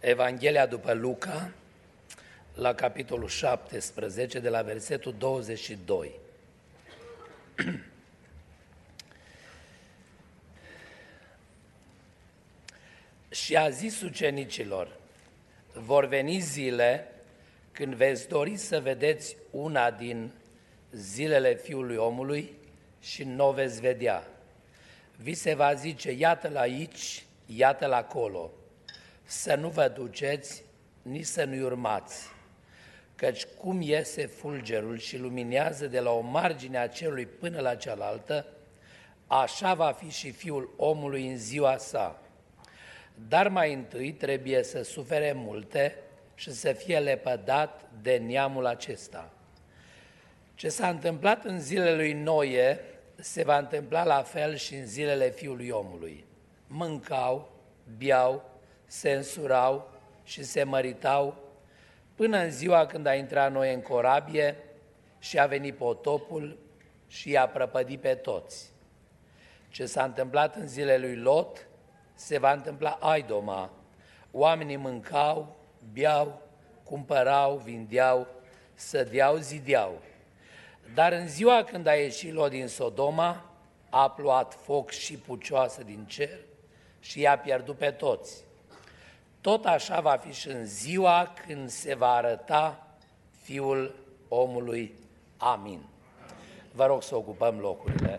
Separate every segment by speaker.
Speaker 1: Evanghelia după Luca, la capitolul 17, de la versetul 22. Și a zis ucenicilor: vor veni zile când veți dori să vedeți una din zilele Fiului Omului și nu o veți vedea. Vi se va zice: iată-l aici, iată-l acolo. Să nu vă duceți, nici să nu-i urmați. Căci cum iese fulgerul și luminează de la o margine a cerului până la cealaltă, așa va fi și Fiul Omului în ziua sa. Dar mai întâi trebuie să sufere multe și să fie lepădat de neamul acesta. Ce s-a întâmplat în zilele lui Noe se va întâmpla la fel și în zilele Fiului Omului. Mâncau, beau, se însurau și se măritau, până în ziua când a intrat Noe în corabie și a venit potopul și i-a prăpădit pe toți. Ce s-a întâmplat în zilele lui Lot se va întâmpla aidoma. Oamenii mâncau, beau, cumpărau, vindeau, sădeau, zideau. Dar în ziua când a ieșit Lot din Sodoma, a plouat foc și pucioasă din cer și i-a pierdut pe toți. Tot așa va fi și în ziua când se va arăta Fiul Omului. Amin. Vă rog să ocupăm locurile.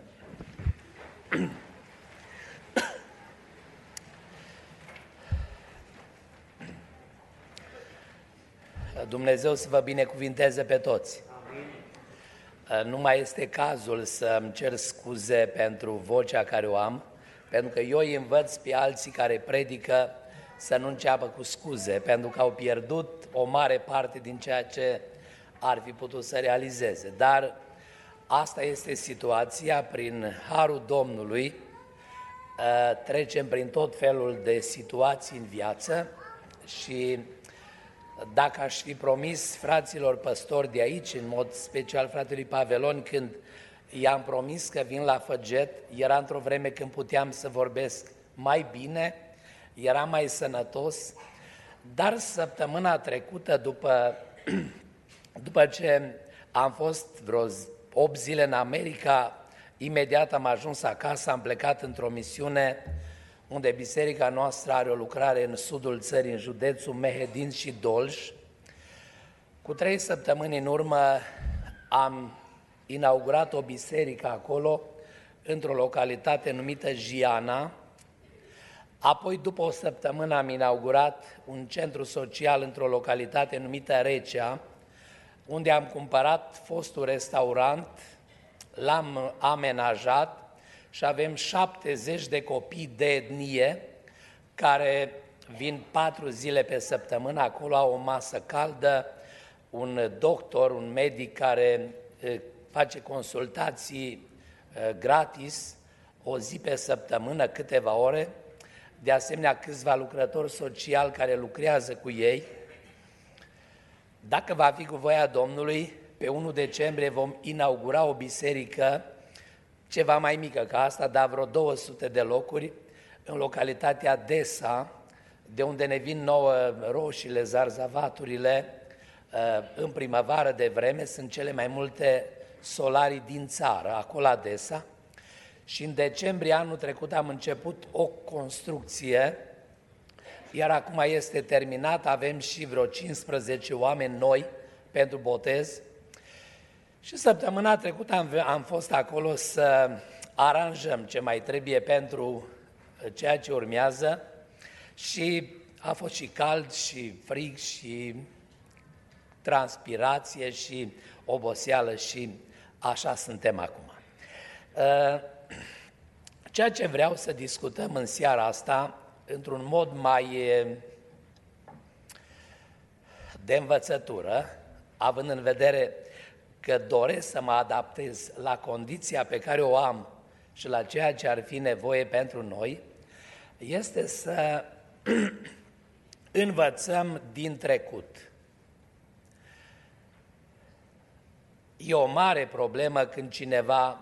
Speaker 1: Dumnezeu să vă binecuvinteze pe toți. Amin. Nu mai este cazul să îmi cer scuze pentru vocea care o am, pentru că eu îi învăț pe alții care predică să nu înceapă cu scuze, pentru că au pierdut o mare parte din ceea ce ar fi putut să realizeze. Dar asta este situația, prin harul Domnului trecem prin tot felul de situații în viață și dacă aș fi promis fraților păstori de aici, în mod special fratelui Pavelon, când i-am promis că vin la Făget, era într-o vreme când puteam să vorbesc mai bine, era mai sănătos, dar săptămâna trecută, după ce am fost vreo 8 zile în America, imediat am ajuns acasă, am plecat într-o misiune unde biserica noastră are o lucrare în sudul țării, în județul Mehedin și Dolj. Cu 3 săptămâni în urmă am inaugurat o biserică acolo, într-o localitate numită Jiana. Apoi, după o săptămână, am inaugurat un centru social într-o localitate numită Recea, unde am cumpărat fostul restaurant, l-am amenajat și avem 70 de copii de etnie care vin 4 zile pe săptămână, acolo au o masă caldă, un doctor, un medic care face consultații gratis, o zi pe săptămână, câteva ore, de asemenea câțiva lucrători sociali care lucrează cu ei. Dacă va fi cu voia Domnului, pe 1 decembrie vom inaugura o biserică ceva mai mică ca asta, dar vreo 200 de locuri, în localitatea Desa, de unde ne vin nouă roșiile, zarzavaturile, în primăvară de vreme, sunt cele mai multe solarii din țară, acolo la Desa. Și în decembrie anul trecut am început o construcție, iar acum este terminat, avem și vreo 15 oameni noi pentru botez. Și săptămâna trecută am fost acolo să aranjăm ce mai trebuie pentru ceea ce urmează și a fost și cald și frig și transpirație și oboseală și așa suntem acum. Ceea ce vreau să discutăm în seara asta, într-un mod mai de învățătură, având în vedere că doresc să mă adaptez la condiția pe care o am și la ceea ce ar fi nevoie pentru noi, este să învățăm din trecut. E o mare problemă când cineva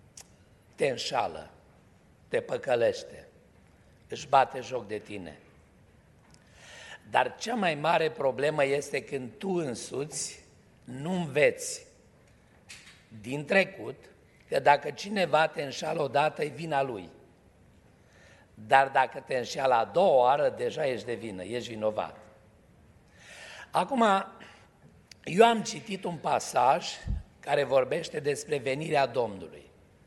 Speaker 1: te înșală, te păcălește, își bate joc de tine. Dar cea mai mare problemă este când tu însuți nu înveți din trecut că dacă cineva te înșală odată, e vina lui. Dar dacă te înșeală a doua oară, deja ești de vină, ești vinovat. Acum, eu am citit un pasaj care vorbește despre venirea Domnului.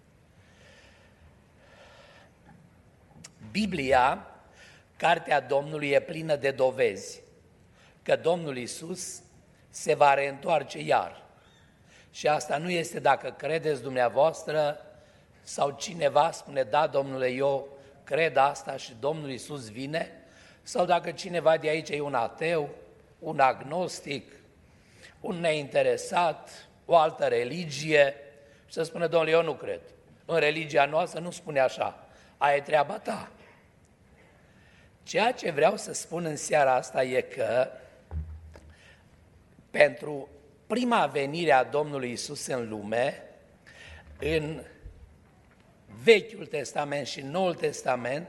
Speaker 1: Biblia, Cartea Domnului, e plină de dovezi că Domnul Iisus se va reîntoarce iar. Și asta nu este dacă credeți dumneavoastră sau cineva spune, da, Domnule, eu cred asta și Domnul Iisus vine, sau dacă cineva de aici e un ateu, un agnostic, un neinteresat, o altă religie, și să spună, Domnule, eu nu cred. În religia noastră nu spune așa, aia e treaba ta. Ceea ce vreau să spun în seara asta e că pentru prima venire a Domnului Iisus în lume, în Vechiul Testament și Noul Testament,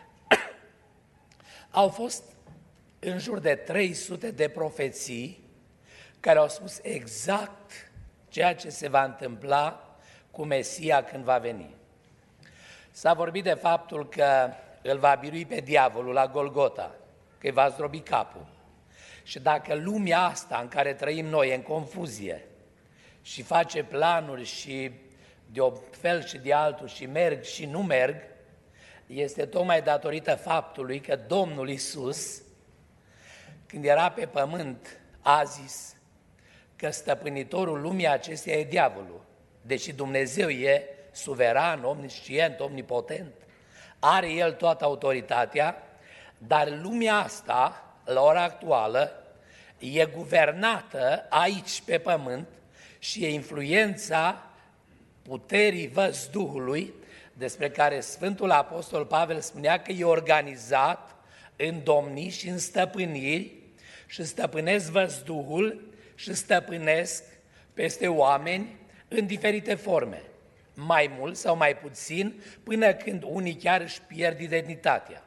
Speaker 1: au fost în jur de 300 de profeții care au spus exact ceea ce se va întâmpla cu Mesia când va veni. S-a vorbit de faptul că îl va birui pe diavolul la Golgota, că îi va zdrobi capul. Și dacă lumea asta în care trăim noi e în confuzie și face planuri și de un fel și de altul și merg și nu merg, este tocmai datorită faptului că Domnul Iisus, când era pe pământ, a zis că lumii acesteia e diavolul. Deși Dumnezeu e suveran, omniscient, omnipotent, are El toată autoritatea, dar lumea asta, la ora actuală, e guvernată aici pe pământ și e influența puterii văzduhului, despre care Sfântul Apostol Pavel spunea că e organizat în domnii și în stăpâniri și stăpânesc văzduhul și stăpânesc peste oameni în diferite forme, mai mult sau mai puțin, până când unii chiar își pierd identitatea.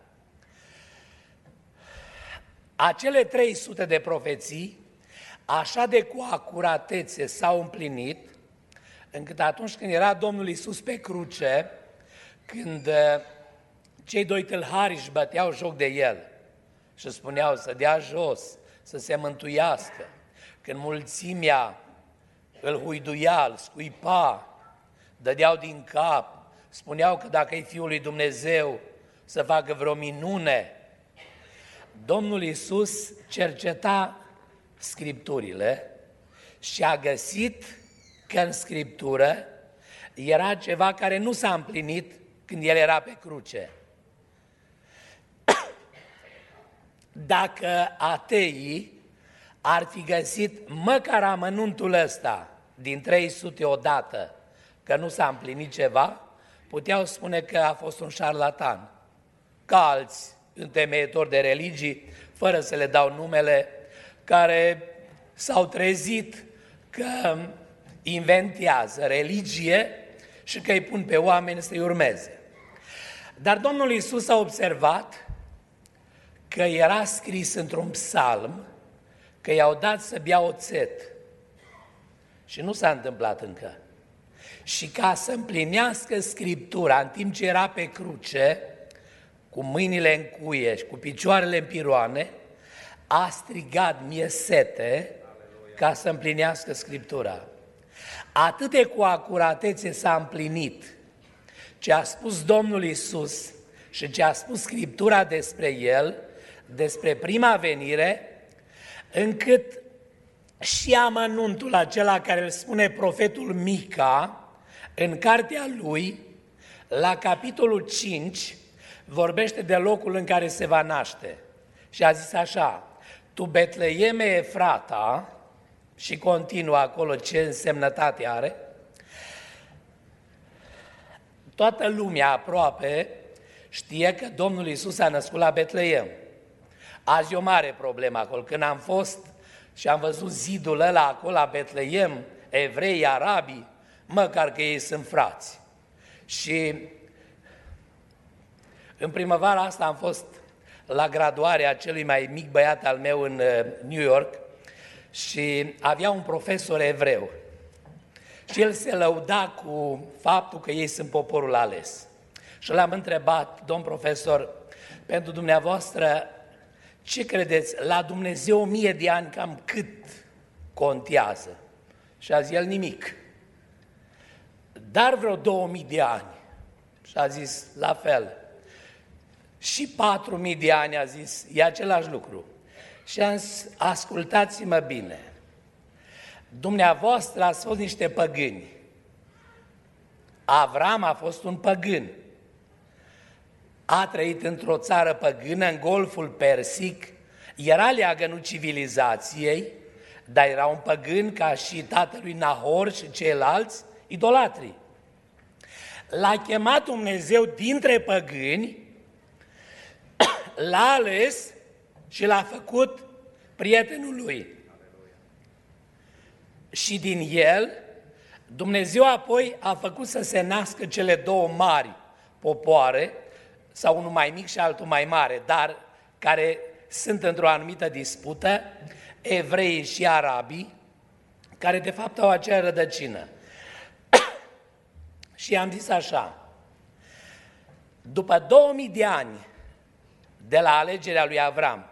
Speaker 1: Acele 300 de profeții, așa de cu acuratețe s-au împlinit, încât atunci când era Domnul Iisus pe cruce, când cei doi tâlhari își băteau joc de El și spuneau să dea jos, să se mântuiască, când mulțimea îl huiduia, îl scuipa, dădeau din cap, spuneau că dacă e Fiul lui Dumnezeu să facă vreo minune, Domnul Iisus cerceta Scripturile și a găsit că în Scriptură era ceva care nu s-a împlinit când El era pe cruce. Dacă ateii ar fi găsit măcar amănuntul ăsta din 300 odată că nu s-a împlinit ceva, puteau spune că a fost un șarlatan, ca alți întemeietori de religii, fără să le dau numele, care s-au trezit că inventează religie și că îi pun pe oameni să-i urmeze. Dar Domnul Iisus a observat că era scris într-un psalm că i-au dat să bea oțet și nu s-a întâmplat încă. Și ca să împlinească Scriptura în timp ce era pe cruce, cu mâinile în cuie și cu picioarele în piroane, a strigat mie sete ca să împlinească Scriptura. Atât de cu acuratețe s-a împlinit ce a spus Domnul Iisus și ce a spus Scriptura despre El, despre prima venire, încât și amănuntul acela care îl spune profetul Mica, în cartea lui, la capitolul 5, vorbește de locul în care se va naște. Și a zis așa, tu Betleeme Efrata, și continuă acolo ce însemnătate are, toată lumea aproape știe că Domnul Iisus a născut la Betleem. Azi e o mare problemă acolo. Când am fost și am văzut zidul ăla acolo la Betleem, evrei, arabii, măcar că ei sunt frați. Și în primăvara asta am fost la graduarea celui mai mic băiat al meu în New York și avea un profesor evreu. Și el se lăuda cu faptul că ei sunt poporul ales. Și l-am întrebat: domn profesor, pentru dumneavoastră, ce credeți, la Dumnezeu 1000 de ani cam cât contează? Și a zis el: nimic. Dar vreo 2000 de ani. Și a zis: la fel. Și 4000 de ani, a zis, e același lucru. Și am zis: ascultați-mă bine, dumneavoastră ați fost niște păgâni. Avram a fost un păgân. A trăit într-o țară păgână, în Golful Persic, era leagănul civilizației, dar era un păgân ca și tatălui Nahor și ceilalți idolatri. L-a chemat Dumnezeu dintre păgâni, l-a ales și l-a făcut prietenul lui. Și din el, Dumnezeu apoi a făcut să se nască cele două mari popoare, sau unul mai mic și altul mai mare, dar care sunt într-o anumită dispută, evreii și arabii, care de fapt au acea rădăcină. Și am zis așa: după 2000 de ani de la alegerea lui Avram,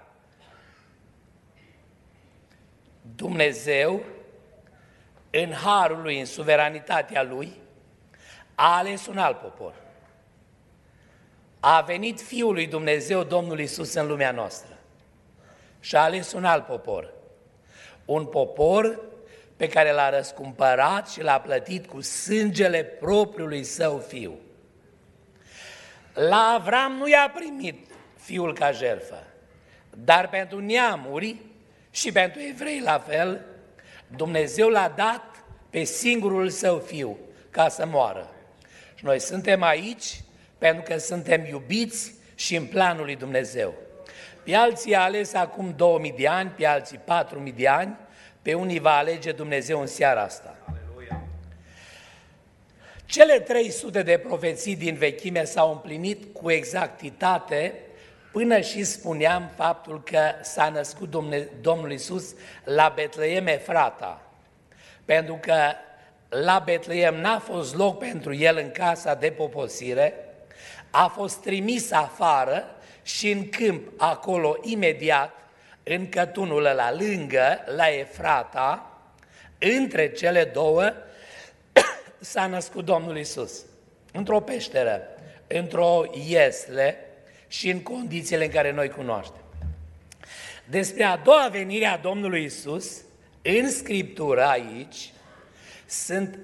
Speaker 1: Dumnezeu, în harul lui, în suveranitatea lui, a ales un alt popor. A venit Fiul lui Dumnezeu, Domnul Iisus, în lumea noastră și a ales un alt popor. Un popor pe care l-a răscumpărat și l-a plătit cu sângele propriului său Fiu. La Avram nu i-a primit Fiul ca jertfă, dar pentru neamuri și pentru evrei la fel, Dumnezeu l-a dat pe singurul său Fiu ca să moară. Și noi suntem aici pentru că suntem iubiți și în planul lui Dumnezeu. Pe alții a ales acum 2000 de ani, pe alții 4000 de ani, pe unii va alege Dumnezeu în seara asta. Aleluia. Cele 300 de profeții din vechime s-au împlinit cu exactitate, până și spuneam faptul că s-a născut Domnul Iisus la Betleem Efrata, pentru că la Betleem n-a fost loc pentru el în casa de poposire, a fost trimis afară și în câmp, acolo imediat, în cătunul ăla lângă, la Efrata, între cele două, s-a născut Domnul Iisus. Într-o peșteră, într-o iesle și în condițiile în care noi cunoaștem. Despre a doua venire a Domnului Iisus, în Scriptură aici, sunt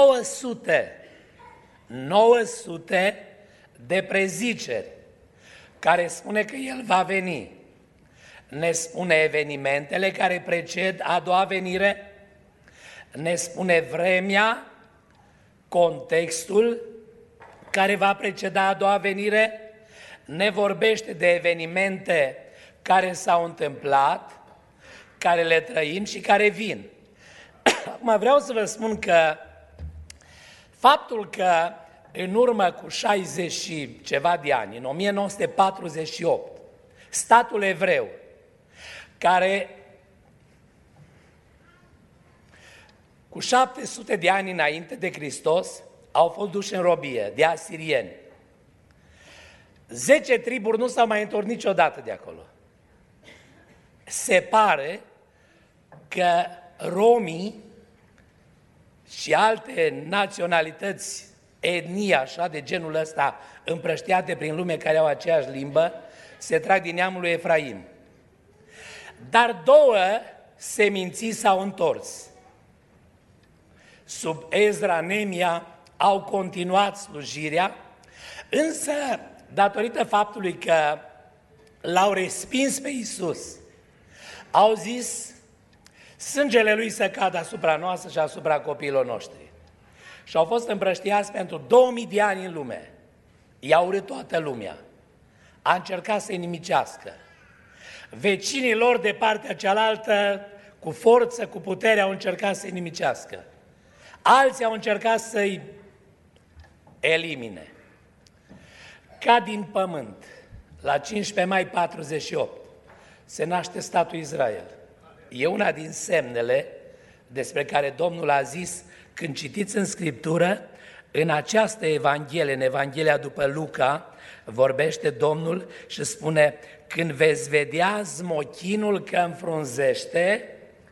Speaker 1: 900 de preziceri care spune că El va veni. Ne spune evenimentele care preced a doua venire, ne spune vremea, contextul care va preceda a doua venire, ne vorbește de evenimente care s-au întâmplat, care le trăim și care vin. Acum vreau să vă spun că faptul că în urmă cu 60 și ceva de ani, în 1948, statul evreu, care cu 700 de ani înainte de Hristos au fost duși în robie de asirieni. 10 triburi nu s-au mai întors niciodată de acolo. Se pare că romii și alte naționalități, etnii așa de genul ăsta, împrăștiate prin lume care au aceeași limbă, se trag din neamul lui Efraim. Dar două seminții s-au întors. Sub Ezra, Nemia, au continuat slujirea, însă, datorită faptului că l-au respins pe Iisus, au zis: sângele lui să cadă asupra noastră și asupra copiilor noștri. Și au fost împrăștiați pentru 2000 de ani în lume. I-a urât toată lumea. A încercat să-i nimicească. Vecinii lor de partea cealaltă, cu forță, cu putere, au încercat să-i nimicească. Alții au încercat să-i elimine. Ca din pământ, la 15 mai 48, se naște statul Israel. E una din semnele despre care Domnul a zis, când citiți în Scriptură, în această Evanghelie, în Evanghelia după Luca, vorbește Domnul și spune, când veți vedea smochinul că înfrunzește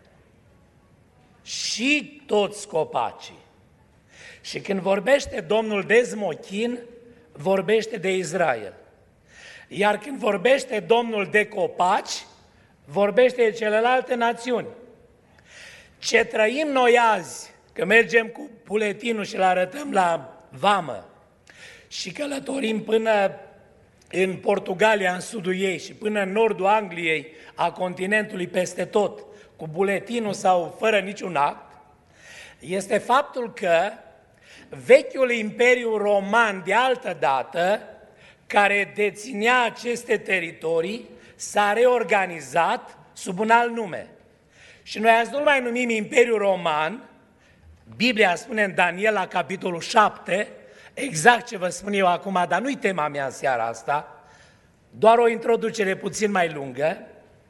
Speaker 1: și toți copacii. Și când vorbește Domnul de smochin, vorbește de Israel. Iar când vorbește Domnul de copaci, vorbește de celelalte națiuni. Ce trăim noi azi, că mergem cu buletinul și îl arătăm la vamă și călătorim până în Portugalia, în sudul ei și până în nordul Angliei, a continentului peste tot, cu buletinul sau fără niciun act, este faptul că vechiul Imperiu Roman de altă dată, care deținea aceste teritorii, s-a reorganizat sub un alt nume. Și noi azi nu mai numim Imperiul Roman, Biblia spune în Daniel la capitolul 7, exact ce vă spun eu acum, dar nu-i tema mea în seara asta, doar o introducere puțin mai lungă.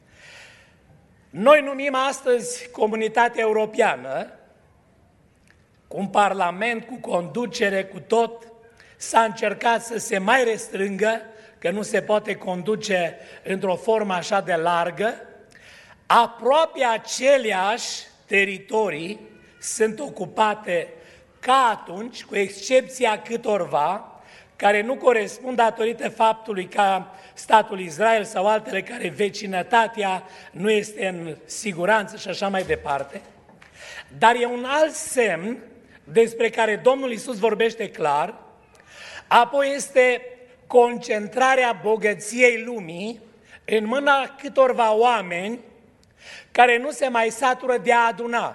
Speaker 1: Noi numim astăzi Comunitatea Europeană, cu un parlament, cu conducere, cu tot, s-a încercat să se mai restrângă, că nu se poate conduce într-o formă așa de largă, aproape aceleași teritorii sunt ocupate ca atunci, cu excepția câtorva, care nu corespund datorită faptului că statul Israel sau altele care vecinătatea nu este în siguranță și așa mai departe. Dar e un alt semn despre care Domnul Iisus vorbește clar, apoi este concentrarea bogăției lumii în mâna câtorva oameni care nu se mai satură de a aduna.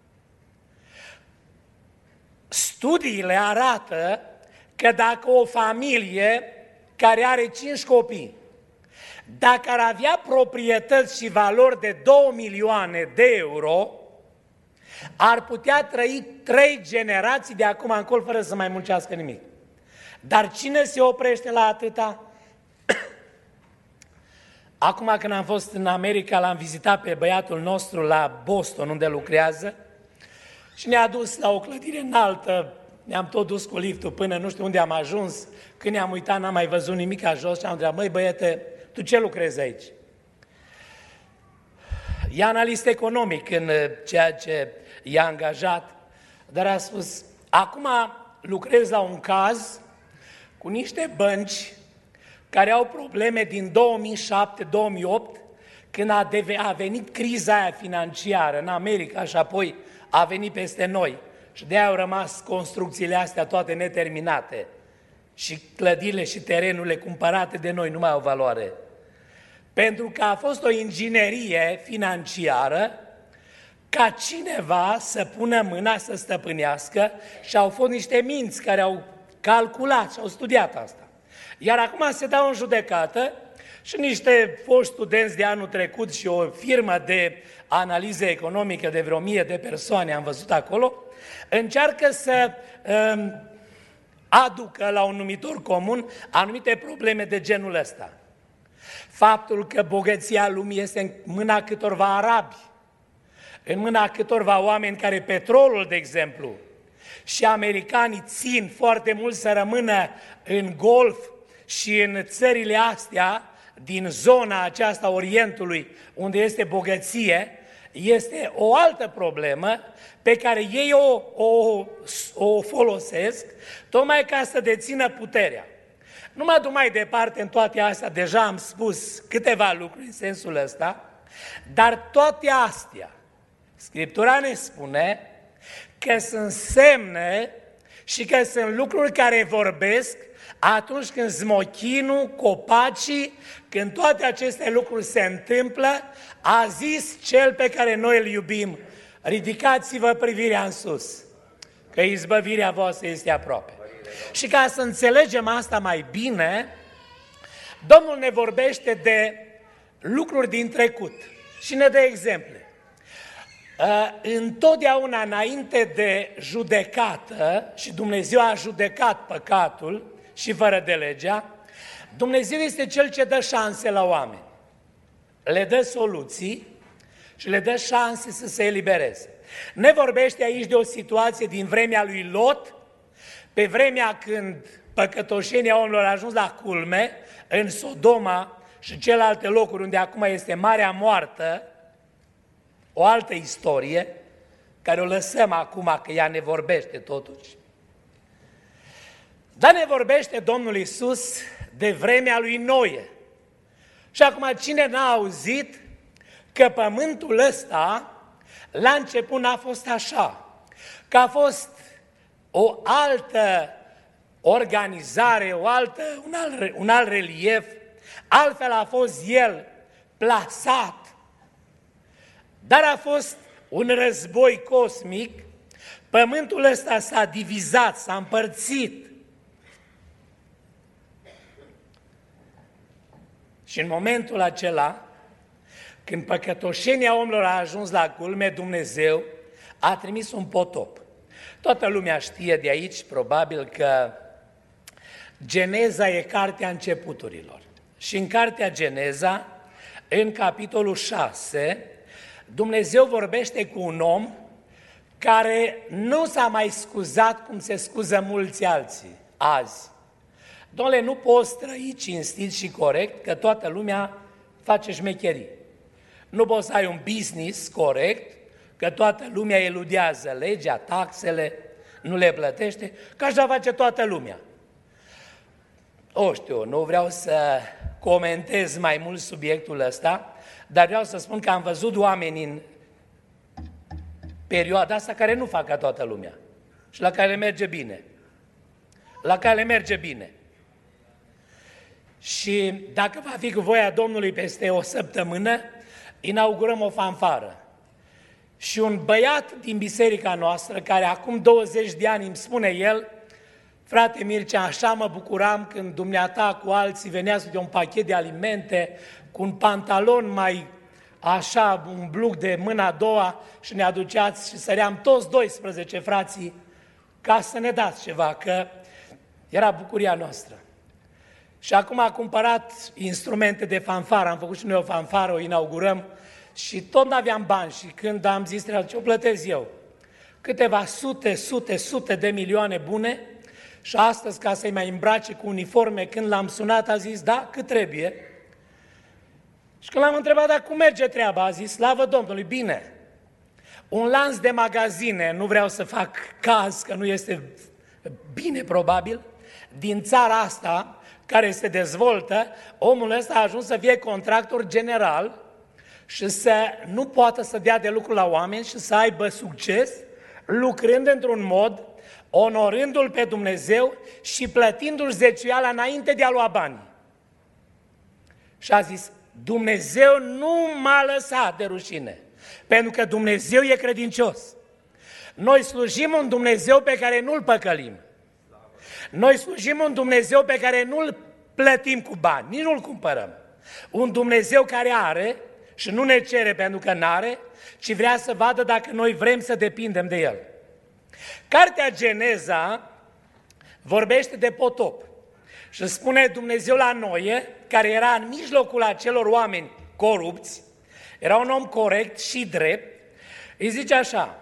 Speaker 1: Studiile arată că dacă o familie care are 5 copii, dacă ar avea proprietăți și valori de 2 milioane de euro, ar putea trăi 3 generații de acum încolo fără să mai muncească nimic. Dar cine se oprește la atâta? Acum când am fost în America, l-am vizitat pe băiatul nostru la Boston, unde lucrează, și ne-a dus la o clădire înaltă, ne-am tot dus cu liftul până nu știu unde am ajuns, când ne-am uitat, n-am mai văzut nimic jos și am întrebat, măi băiete, tu ce lucrezi aici? E analist economic în ceea ce i-a angajat, dar a spus, acum lucrez la un caz cu niște bănci care au probleme din 2007-2008, când a venit criza aia financiară în America și apoi a venit peste noi. Și de-aia au rămas construcțiile astea toate neterminate. Și clădirile și terenurile cumpărate de noi nu mai au valoare. Pentru că a fost o inginerie financiară ca cineva să pună mâna să stăpânească și au fost niște minți care au calculat și au studiat asta. Iar acum se dau în judecată și niște foști studenți de anul trecut și o firmă de analiză economică de vreo 1000 de persoane, am văzut acolo, încearcă să aducă la un numitor comun anumite probleme de genul ăsta. Faptul că bogăția lumii este în mâna câtorva arabi, în mâna câtorva oameni care petrolul, de exemplu, și americanii țin foarte mult să rămână în Golf și în țările astea, din zona aceasta Orientului, unde este bogăție, este o altă problemă pe care ei o folosesc tocmai ca să dețină puterea. Nu mă duc mai departe în toate astea, deja am spus câteva lucruri în sensul ăsta, dar toate astea, Scriptura ne spune că sunt semne și că sunt lucruri care vorbesc atunci când smochinul, copacii, când toate aceste lucruri se întâmplă, a zis Cel pe care noi îl iubim, ridicați-vă privirea în sus, că izbăvirea voastră este aproape. Și ca să înțelegem asta mai bine, Domnul ne vorbește de lucruri din trecut și ne dă exemple. Întotdeauna înainte de judecată, și Dumnezeu a judecat păcatul și fără de legea, Dumnezeu este Cel ce dă șanse la oameni. Le dă soluții și le dă șanse să se elibereze. Ne vorbește aici de o situație din vremea lui Lot, pe vremea când păcătoșenia omilor a ajuns la culme, în Sodoma și celelalte locuri unde acum este Marea Moartă, o altă istorie, care o lăsăm acum, că ea ne vorbește totuși. Dar ne vorbește Domnul Iisus de vremea lui Noe. Și acum cine n-a auzit că pământul ăsta la început n-a fost așa, că a fost o altă organizare, un alt relief, altfel a fost el plasat, dar a fost un război cosmic, pământul ăsta s-a divizat, s-a împărțit. Și în momentul acela, când păcătoșenia omilor a ajuns la culme, Dumnezeu a trimis un potop. Toată lumea știe de aici, probabil, că Geneza e cartea începuturilor. Și în cartea Geneza, în capitolul 6, Dumnezeu vorbește cu un om care nu s-a mai scuzat cum se scuză mulți alții azi. Dom'le, nu poți trăi cinstit și corect, că toată lumea face șmecherii. Nu poți să ai un business corect, că toată lumea eludează legea, taxele, nu le plătește, că așa face toată lumea. Nu vreau să comentez mai mult subiectul ăsta, dar vreau să spun că am văzut oameni în perioada asta care nu fac ca toată lumea și la care merge bine. La care merge bine. Și dacă va fi cu voia Domnului peste o săptămână, inaugurăm o fanfară. Și un băiat din biserica noastră, care acum 20 de ani îmi spune el: frate Mircea, așa mă bucuram când dumneata cu alții veneați de un pachet de alimente, cu un pantalon mai așa, un bluc de mâna a doua și ne aduceați și săream toți 12 frații ca să ne dați ceva, că era bucuria noastră. Și acum a cumpărat instrumente de fanfară, am făcut și noi o fanfară, o inaugurăm și tot n-aveam bani și când am zis, ce o plătesc eu? Câteva sute de milioane bune și astăzi, ca să-i mai îmbrace cu uniforme, când l-am sunat, a zis, da, cât trebuie? Și când l-am întrebat, da, cum merge treaba, a zis, slavă Domnului, bine. Un lanț de magazine, nu vreau să fac caz, că nu este bine probabil, din țara asta, care se dezvoltă, omul ăsta a ajuns să fie contractor general și să nu poată să dea de lucru la oameni și să aibă succes, lucrând într-un mod, onorându-L pe Dumnezeu și plătindu-și zeciuiala înainte de a lua bani. Și a zis, Dumnezeu nu m-a lăsat de rușine, pentru că Dumnezeu e credincios. Noi slujim un Dumnezeu pe care nu-L păcălim. Noi slujim un Dumnezeu pe care nu-L plătim cu bani, nici nu-L cumpărăm. Un Dumnezeu care are și nu ne cere pentru că n-are, ci vrea să vadă dacă noi vrem să depindem de El. Cartea Geneza vorbește de potop și spune Dumnezeu la Noe, care era în mijlocul acelor oameni corupți, era un om corect și drept, îi zice așa,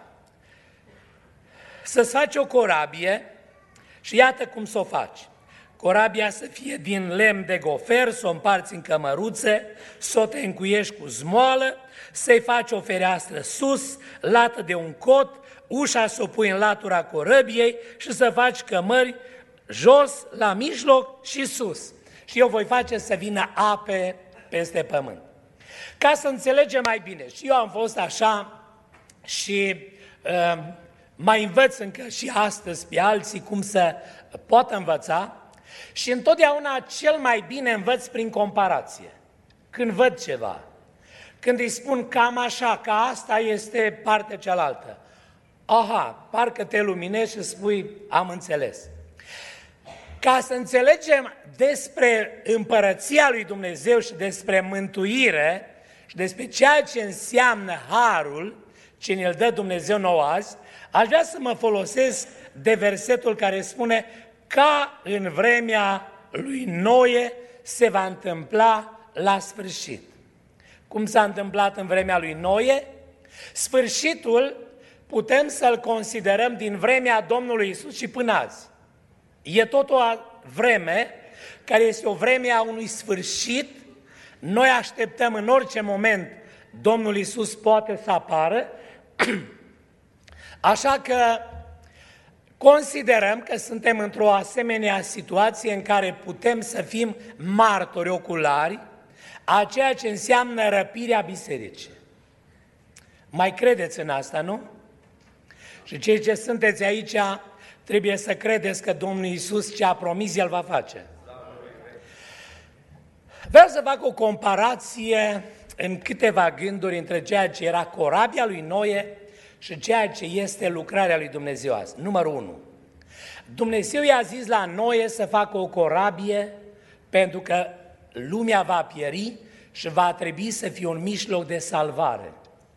Speaker 1: să-ți faci o corabie și iată cum să o faci. Corabia să fie din lemn de gofer, să o împarți în cămăruțe, să o te încuiești cu zmoală, să-i faci o fereastră sus, lată de un cot, ușa să o pui în latura corăbiei și să faci cămări jos, la mijloc și sus. Și eu voi face să vină ape peste pământ. Ca să înțelegem mai bine, și eu am fost așa și mai învăț încă și astăzi pe alții cum să poată învăța și întotdeauna cel mai bine învăț prin comparație. Când văd ceva, când îi spun cam așa, că asta este partea cealaltă, aha, parcă te luminezi și spui, am înțeles. Ca să înțelegem despre împărăția lui Dumnezeu și despre mântuire și despre ceea ce înseamnă harul ce ne-l dă Dumnezeu nouă azi, aș vrea să mă folosesc de versetul care spune ca în vremea lui Noe se va întâmpla la sfârșit. Cum s-a întâmplat în vremea lui Noe, sfârșitul putem să-l considerăm din vremea Domnului Iisus și până azi. E tot o vreme care este o vreme a unui sfârșit. Noi așteptăm în orice moment Domnul Iisus poate să apară, așa că considerăm că suntem într-o asemenea situație în care putem să fim martori oculari a ceea ce înseamnă răpirea bisericii. Mai credeți în asta, nu? Și cei ce sunteți aici trebuie să credeți că Domnul Iisus ce a promis, El va face. Vreau să fac o comparație în câteva gânduri între ceea ce era corabia lui Noe și ceea ce este lucrarea lui Dumnezeu azi. Numărul 1. Dumnezeu i-a zis la Noe să facă o corabie pentru că lumea va pieri și va trebui să fie un mijloc de salvare.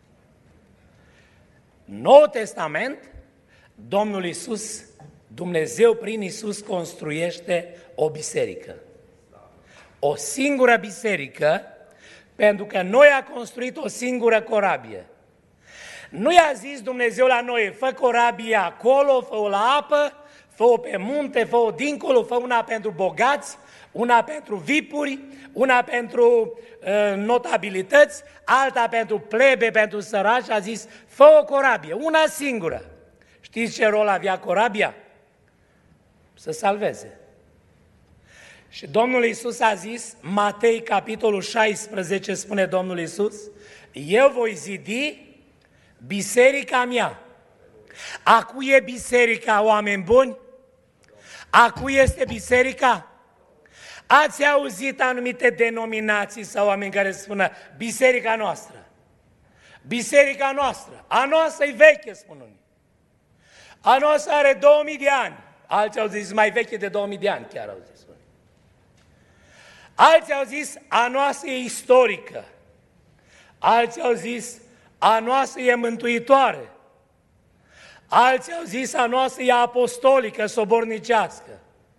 Speaker 1: Noul Testament, Domnul Iisus, Dumnezeu prin Iisus construiește o biserică. O singură biserică, pentru că Noe a construit o singură corabie. Nu i-a zis Dumnezeu la Noe, fă corabia acolo, fă-o la apă, fă-o pe munte, fă-o dincolo, fă una pentru bogați, una pentru vipuri, una pentru notabilități, alta pentru plebe, pentru săraci. A zis, fă o corabie, una singură. Știți ce rol avea corabia? Să salveze. Și Domnul Iisus a zis, Matei, capitolul 16, spune Domnul Iisus, eu voi zidi biserica mea. A cui e biserica, oameni buni? A cui este biserica? Ați auzit anumite denominații sau oameni care spună biserica noastră? Biserica noastră. A noastră e veche, spun unii. A noastră are 2000 de ani. Alții au zis mai veche de 2000 de ani, chiar au zis unii. Alții au zis a noastră e istorică. Alții au zis a noastră e mântuitoare. Alții au zis a noastră e apostolică, sobornicească.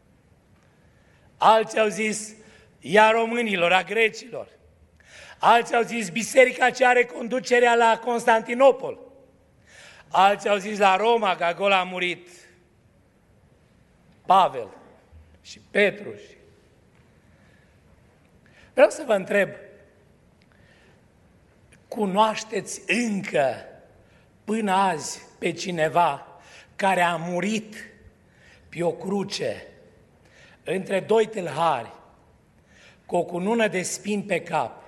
Speaker 1: Alții au zis e a românilor, a grecilor. Alții au zis biserica ce are conducerea la Constantinopol. Alții au zis la Roma, că acolo a murit Pavel și Petru. Vreau să vă întreb, cunoașteți încă până azi pe cineva care a murit pe o cruce între doi tâlhari cu o cunună de spini pe cap,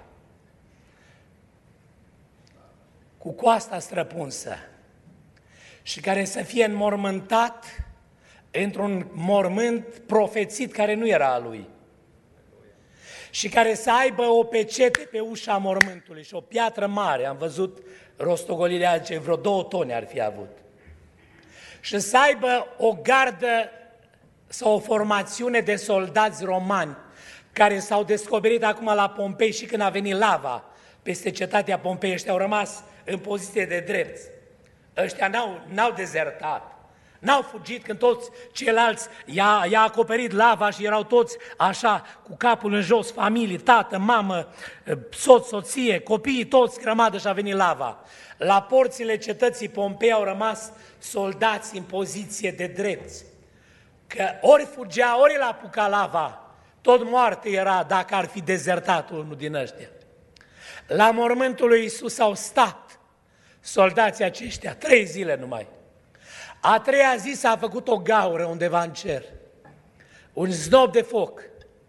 Speaker 1: cu coasta străpunsă și care să fie înmormântat într-un mormânt profețit care nu era a lui și care să aibă o pecete pe ușa mormântului și o piatră mare, am văzut rostogolirea, ce vreo 2 tone ar fi avut, și să aibă o gardă sau o formațiune de soldați romani care s-au descoperit acum la Pompei și când a venit lava peste cetatea Pompei, ăștia au rămas în poziție de drept. Ăștia n-au dezertat, n-au fugit când toți ceilalți i-a acoperit lava și erau toți așa, cu capul în jos, familie, tată, mamă, soț, soție, copiii, toți grămadă și a venit lava. La porțile cetății Pompei au rămas soldați în poziție de drepți, că ori fugea, ori îl apuca lava, tot moarte era dacă ar fi dezertat unul din ăștia. La mormântul lui Iisus au stat soldații aceștia 3 zile numai. A 3-a zi s-a făcut o gaură undeva în cer, un znop de foc.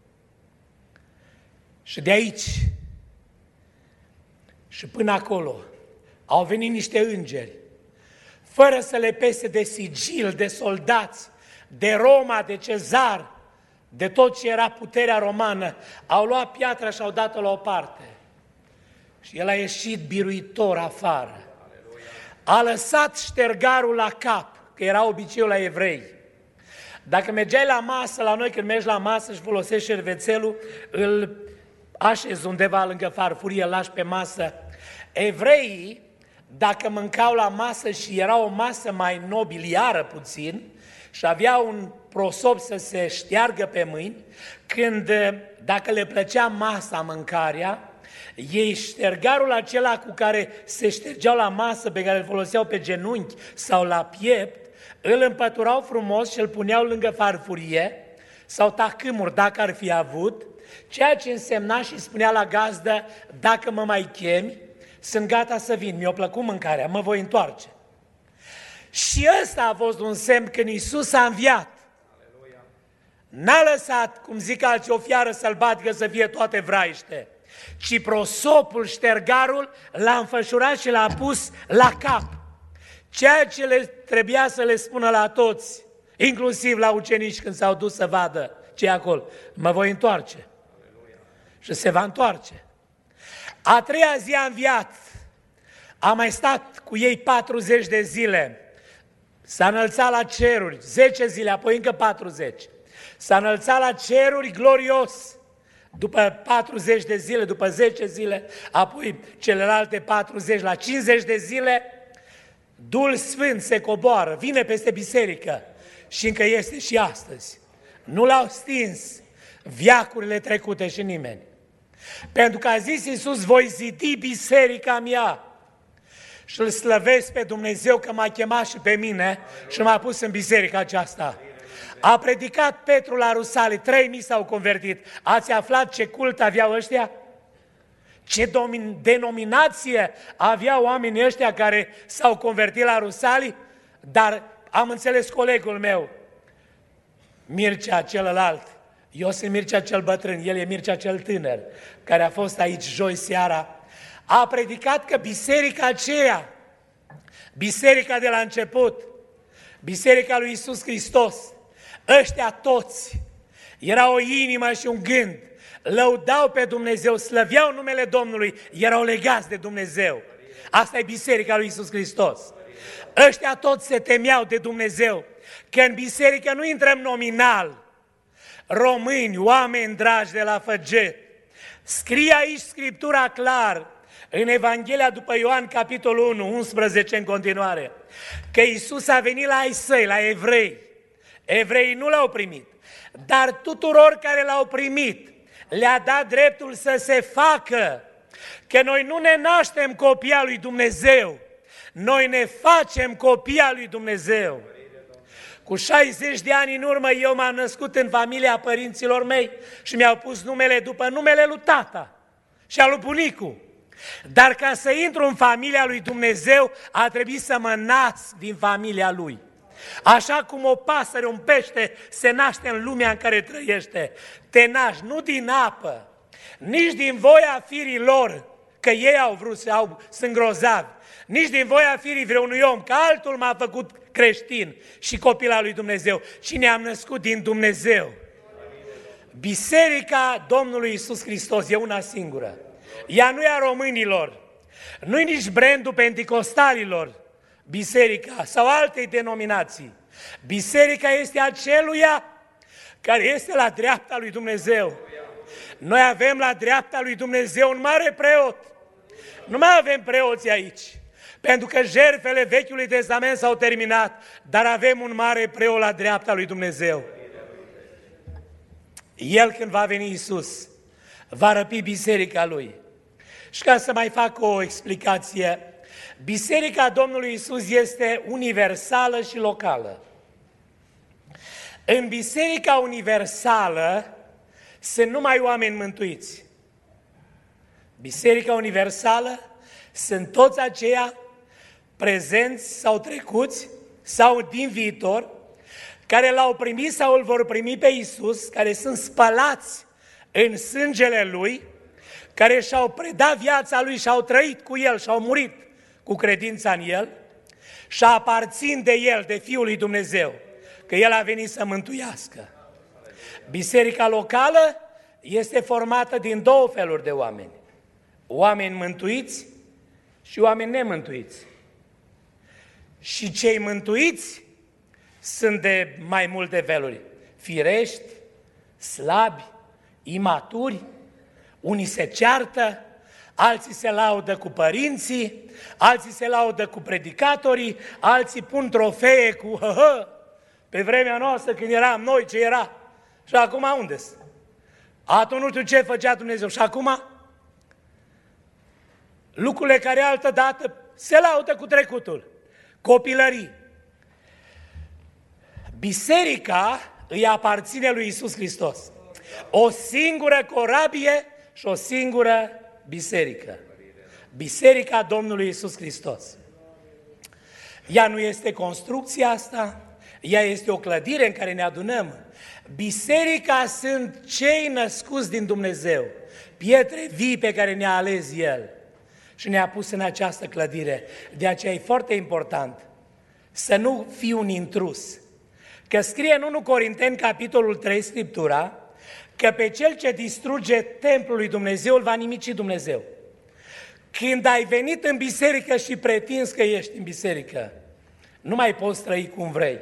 Speaker 1: Și de aici și până acolo au venit niște îngeri, fără să le pese de sigil, de soldați, de Roma, de Cezar, de tot ce era puterea romană, au luat piatra și au dat-o la o parte. Și el a ieșit biruitor afară. A lăsat ștergarul la cap, că era obiceiul la evrei. Dacă mergeai la masă, la noi când mergi la masă și folosești șervețelul, îl așezi undeva lângă farfurie, îl lași pe masă. Evreii, dacă mâncau la masă și era o masă mai nobiliară puțin și avea un prosop să se șteargă pe mâini, când, dacă le plăcea masa, mâncarea, ei ștergarul acela cu care se ștergeau la masă, pe care îl foloseau pe genunchi sau la piept, îl împăturau frumos și îl puneau lângă farfurie sau tacâmuri, dacă ar fi avut, ceea ce însemna și spunea la gazdă: dacă mă mai chemi, sunt gata să vin, mi-a plăcut mâncarea, mă voi întoarce. Și ăsta a fost un semn când Iisus a înviat. N-a lăsat, cum zic alții, o fiară sălbatică să fie toate vraiște, ci prosopul, ștergarul, l-a înfășurat și l-a pus la cap. Ceea ce le trebuia să le spună la toți, inclusiv la ucenici când s-au dus să vadă ce e acolo: mă voi întoarce. Și se va întoarce. A treia zi a înviat, a mai stat cu ei 40 de zile, s-a înălțat la ceruri, 10 zile, apoi încă 40. S-a înălțat la ceruri glorios, după 40 de zile, după 10 zile, apoi celelalte 40, la 50 de zile, Duhul Sfânt se coboară, vine peste biserică și încă este și astăzi. Nu l-au stins veacurile trecute și nimeni. Pentru că a zis Iisus: voi zidi biserica mea. Și îl slăvesc pe Dumnezeu că m-a chemat și pe mine și m-a pus în biserica aceasta. A predicat Petru la Rusalii, 3000 s-au convertit. Ați aflat ce cult aveau ăștia? Ce denominație aveau oamenii ăștia care s-au convertit la Rusalii? Dar am înțeles colegul meu, Mircea celălalt, eu sunt Mircea cel bătrân, el e Mircea cel tânăr, care a fost aici joi seara, a predicat că biserica aceea, biserica de la început, biserica lui Iisus Hristos, ăștia toți era o inimă și un gând, lăudau pe Dumnezeu, slăveau numele Domnului, erau legați de Dumnezeu. Asta e biserica lui Iisus Hristos. Ăștia toți se temeau de Dumnezeu, că în biserică nu intrăm nominal, români, oameni dragi de la Făget. Scrie aici Scriptura clar, în Evanghelia după Ioan, capitolul 1, 11 în continuare, că Iisus a venit la ai săi, la evrei. Evreii nu l-au primit, dar tuturor care l-au primit le-a dat dreptul să se facă, că noi nu ne naștem copii al lui Dumnezeu, noi ne facem copii al lui Dumnezeu. Cu 60 de ani în urmă eu m-am născut în familia părinților mei și mi-au pus numele după numele lui tata și al lui bunicu. Dar ca să intru în familia lui Dumnezeu a trebuit să mă nasc din familia lui. Așa cum o pasăre, un pește se naște în lumea în care trăiește, te naști nu din apă, nici din voia firii lor, că ei au vrut sunt grozavi, nici din voia firii vreunui om, că altul m-a făcut creștin și copil al lui Dumnezeu, ci ne-am născut din Dumnezeu. Biserica Domnului Iisus Hristos e una singură. Ea nu e a românilor, nu e nici brandul penticostalilor, biserica sau altei denominații. Biserica este aceluia care este la dreapta lui Dumnezeu. Noi avem la dreapta lui Dumnezeu un mare preot. Nu mai avem preoți aici, pentru că jertfele Vechiului Testament s-au terminat, dar avem un mare preot la dreapta lui Dumnezeu. El, când va veni Iisus, va răpi biserica lui. Și ca să mai fac o explicație, biserica Domnului Iisus este universală și locală. În biserica universală sunt numai oameni mântuiți. Biserica universală sunt toți aceia prezenți sau trecuți sau din viitor, care l-au primit sau îl vor primi pe Iisus, care sunt spălați în sângele Lui, care și-au predat viața Lui și-au trăit cu El și-au murit cu credința în El și aparțin de El, de Fiul lui Dumnezeu, că El a venit să mântuiască. Biserica locală este formată din două feluri de oameni. Oameni mântuiți și oameni nemântuiți. Și cei mântuiți sunt de mai multe feluri. Firești, slabi, imaturi, unii se ceartă, alții se laudă cu părinții, alții se laudă cu predicatorii, alții pun trofee cu Pe vremea noastră, când eram noi, ce era? Și acum unde-s? Atunci nu știu ce făcea Dumnezeu. Și acum, lucrurile care altă dată se laudă cu trecutul. Copilării. Biserica îi aparține lui Iisus Hristos. O singură corabie și o singură biserică. Biserica Domnului Iisus Hristos. Ea nu este construcția asta, ea este o clădire în care ne adunăm. Biserica sunt cei născuți din Dumnezeu, pietre vii pe care ne-a ales El și ne-a pus în această clădire. De aceea e foarte important să nu fii un intrus. Că scrie în 1 Corinteni, capitolul 3, Scriptura, că pe cel ce distruge templul lui Dumnezeu îl va nimici Dumnezeu. Când ai venit în biserică și pretinzi că ești în biserică, nu mai poți trăi cum vrei.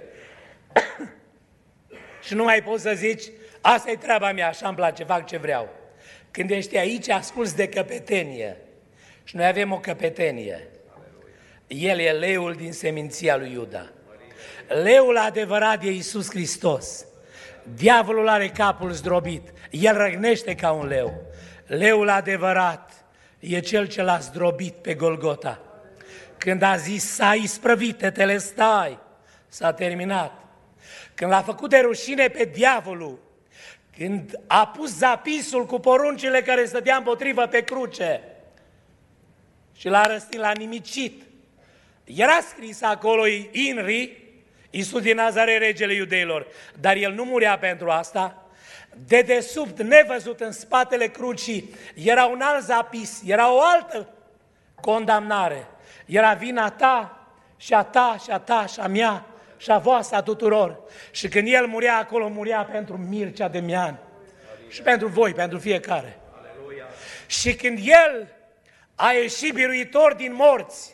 Speaker 1: Și nu mai poți să zici, asta e treaba mea, așa îmi place, fac ce vreau. Când ești aici, asculți de căpetenie. Și noi avem o căpetenie. El e leul din seminția lui Iuda. Leul adevărat e Iisus Hristos. Diavolul are capul zdrobit. El răgnește ca un leu. Leul adevărat e cel ce l-a zdrobit pe Golgota. Când a zis, s-a isprăvit, tetelestai, s-a terminat. Când l-a făcut de rușine pe diavolul, când a pus zapisul cu poruncile care stătea împotrivă pe cruce și l-a răstit, l-a nimicit. Era scris acolo INRI, Iisus din Nazaret, regele iudeilor, dar el nu murea pentru asta. Dedesubt, nevăzut în spatele crucii, era un alt zapis, era o altă condamnare. Era vina ta și a ta și a ta și a mea și a voastră a tuturor. Și când el murea acolo, murea pentru Mircea Demian și pentru voi, pentru fiecare. Aleluia. Și când el a ieșit biruitor din morți,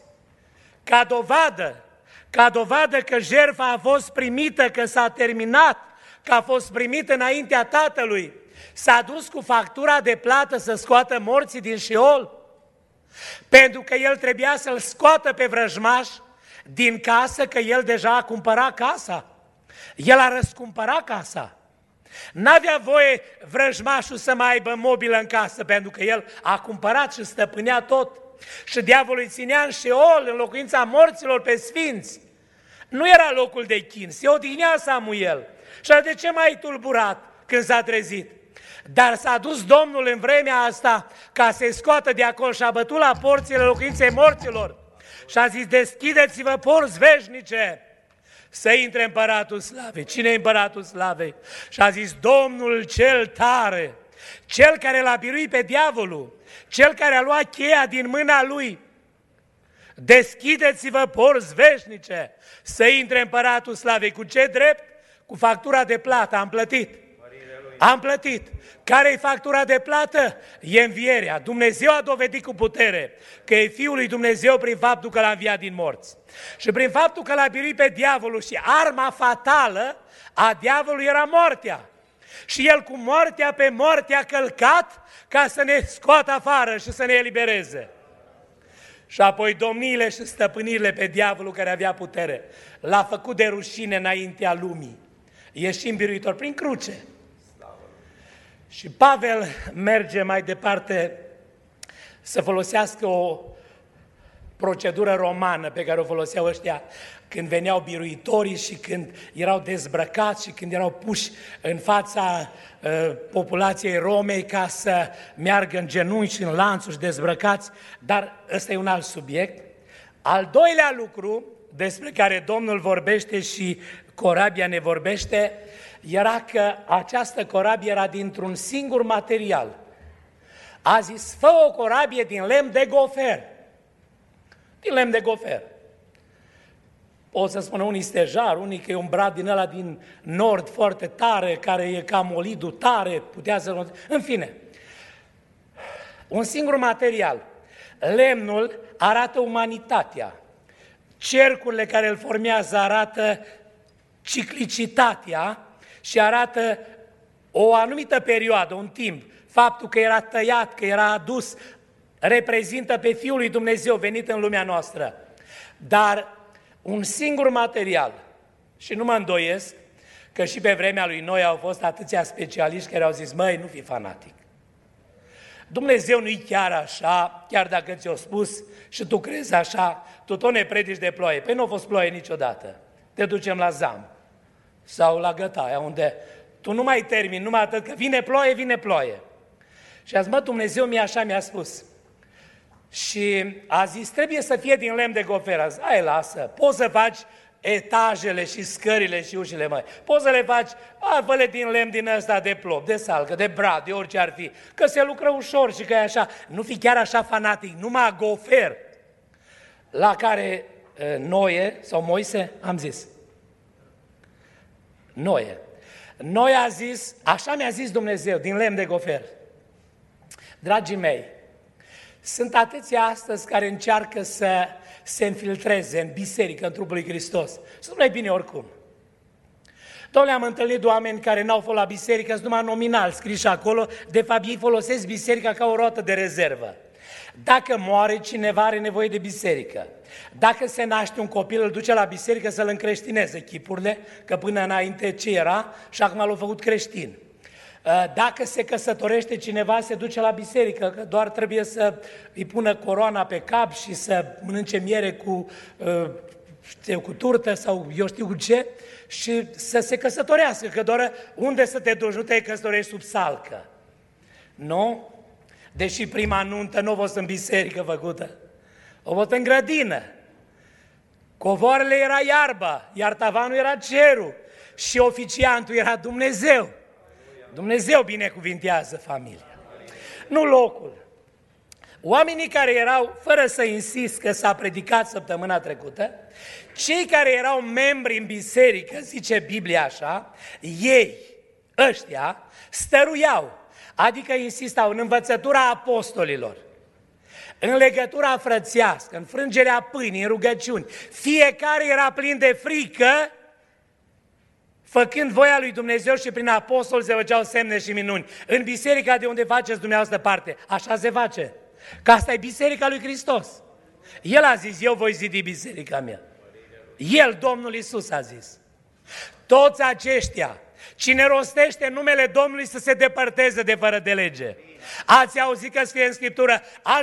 Speaker 1: ca dovadă că jertfa a fost primită, că s-a terminat, că a fost primită înaintea Tatălui, s-a dus cu factura de plată să scoată morții din Șeol, pentru că el trebuia să-l scoată pe vrăjmaș din casă, că el deja a cumpărat casa. El a răscumpărat casa. N-avea voie vrăjmașul să mai aibă mobilă în casă, pentru că el a cumpărat și stăpânea tot. Și diavolul îi ținea în Șeol, în locuința morților, pe sfinți. Nu era locul de chin, se odihnea Samuel. Și de ce mai tulburat când s-a trezit? Dar s-a dus Domnul în vremea asta ca să-i scoată de acolo și a bătut la porțile locuinței morților și a zis, deschideți-vă porți veșnice să intre împăratul slavei. Cine e împăratul slavei? Și a zis, Domnul cel tare, cel care l-a biruit pe diavolul, cel care a luat cheia din mâna lui. Deschideți-vă porți veșnice să intre împăratul slavei. Cu ce drept? Cu factura de plată. Am plătit. Am plătit. Care-i factura de plată? E învierea. Dumnezeu a dovedit cu putere că e Fiul lui Dumnezeu prin faptul că l-a înviat din morți. Și prin faptul că l-a biruit pe diavolul și arma fatală a diavolului era moartea. Și el cu moartea pe moarte a călcat ca să ne scoată afară și să ne elibereze. Și apoi domniile și stăpânirile pe diavolul care avea putere l-a făcut de rușine înaintea lumii, ieșind biruitor prin cruce. Și Pavel merge mai departe să folosească o procedură romană pe care o foloseau ăștia când veneau biruitorii și când erau dezbrăcați și când erau puși în fața populației Romei ca să meargă în genunchi și în lanțuri dezbrăcați, dar ăsta e un alt subiect. Al doilea lucru despre care Domnul vorbește și corabia ne vorbește, era că această corabie era dintr-un singur material. A zis, fă o corabie din lemn de gofer. Din lemn de gofer. O să spună unii stejar, unii că e un brad din ăla din nord foarte tare, care e ca molidul tare, putea să... În fine, un singur material. Lemnul arată umanitatea. Cercurile care îl formează arată ciclicitatea și arată o anumită perioadă, un timp. Faptul că era tăiat, că era adus, reprezintă pe Fiul lui Dumnezeu venit în lumea noastră. Dar un singur material, și nu mă îndoiesc că și pe vremea lui Noe au fost atâția specialiști care au zis, măi, nu fi fanatic. Dumnezeu nu-i chiar așa, chiar dacă ți-o spus și tu crezi așa, tu tot ne predici de ploaie. Păi nu a fost ploaie niciodată. Te ducem la Zam sau la Gătaia, unde tu nu mai termini, numai atât, că vine ploaie. Și a zis, mă, Dumnezeu mi-a spus. Și a zis, trebuie să fie din lemn de gofer. A zis, hai, lasă, poți să faci etajele și scările și ușile, măi. Poți să le faci, fă-le din lemn din ăsta de plop, de salcă, de brad, de orice ar fi, că se lucră ușor și că e așa. Nu fi chiar așa fanatic, numai gofer. La care Noe, sau Moise, am zis. Noe a zis, așa mi-a zis Dumnezeu, din lemn de gofer. Dragii mei, sunt atâția astăzi care încearcă să se infiltreze în biserică, în trupul lui Hristos. Sunt mai bine oricum. Dom'le, am întâlnit oameni care n-au fost la biserică, sunt numai nominal scriși acolo, de fapt ei folosesc biserica ca o roată de rezervă. Dacă moare cineva, are nevoie de biserică. Dacă se naște un copil, îl duce la biserică să-l încreștineze chipurile, că până înainte ce era și acum l-au făcut creștin. Dacă se căsătorește cineva, se duce la biserică, că doar trebuie să îi pună coroana pe cap și să mănânce miere cu turtă sau eu știu cu ce și să se căsătorească, că doar unde să te duci, nu te căsătorești sub salcă. Nu? Deși prima nuntă nu a fost în biserică făcută, a fost în grădină. Covoarele era iarba, iar tavanul era cerul și oficiantul era Dumnezeu. Dumnezeu binecuvintează familia, nu locul. Oamenii care erau, fără să insist că s-a predicat săptămâna trecută, cei care erau membri în biserică, zice Biblia așa, ei, ăștia, stăruiau, adică insistau în învățătura apostolilor, în legătura frățească, în frângerea pâinii, în rugăciuni. Fiecare era plin de frică, făcând voia lui Dumnezeu și prin apostol se făceau semne și minuni. În biserica de unde faceți dumneavoastră parte, așa se face. Că asta e biserica lui Hristos. El a zis, eu voi zidi biserica mea. El, Domnul Iisus, a zis. Toți aceștia, cine rostește numele Domnului să se depărteze de fără de lege. Ați auzit că scrie în Scriptură,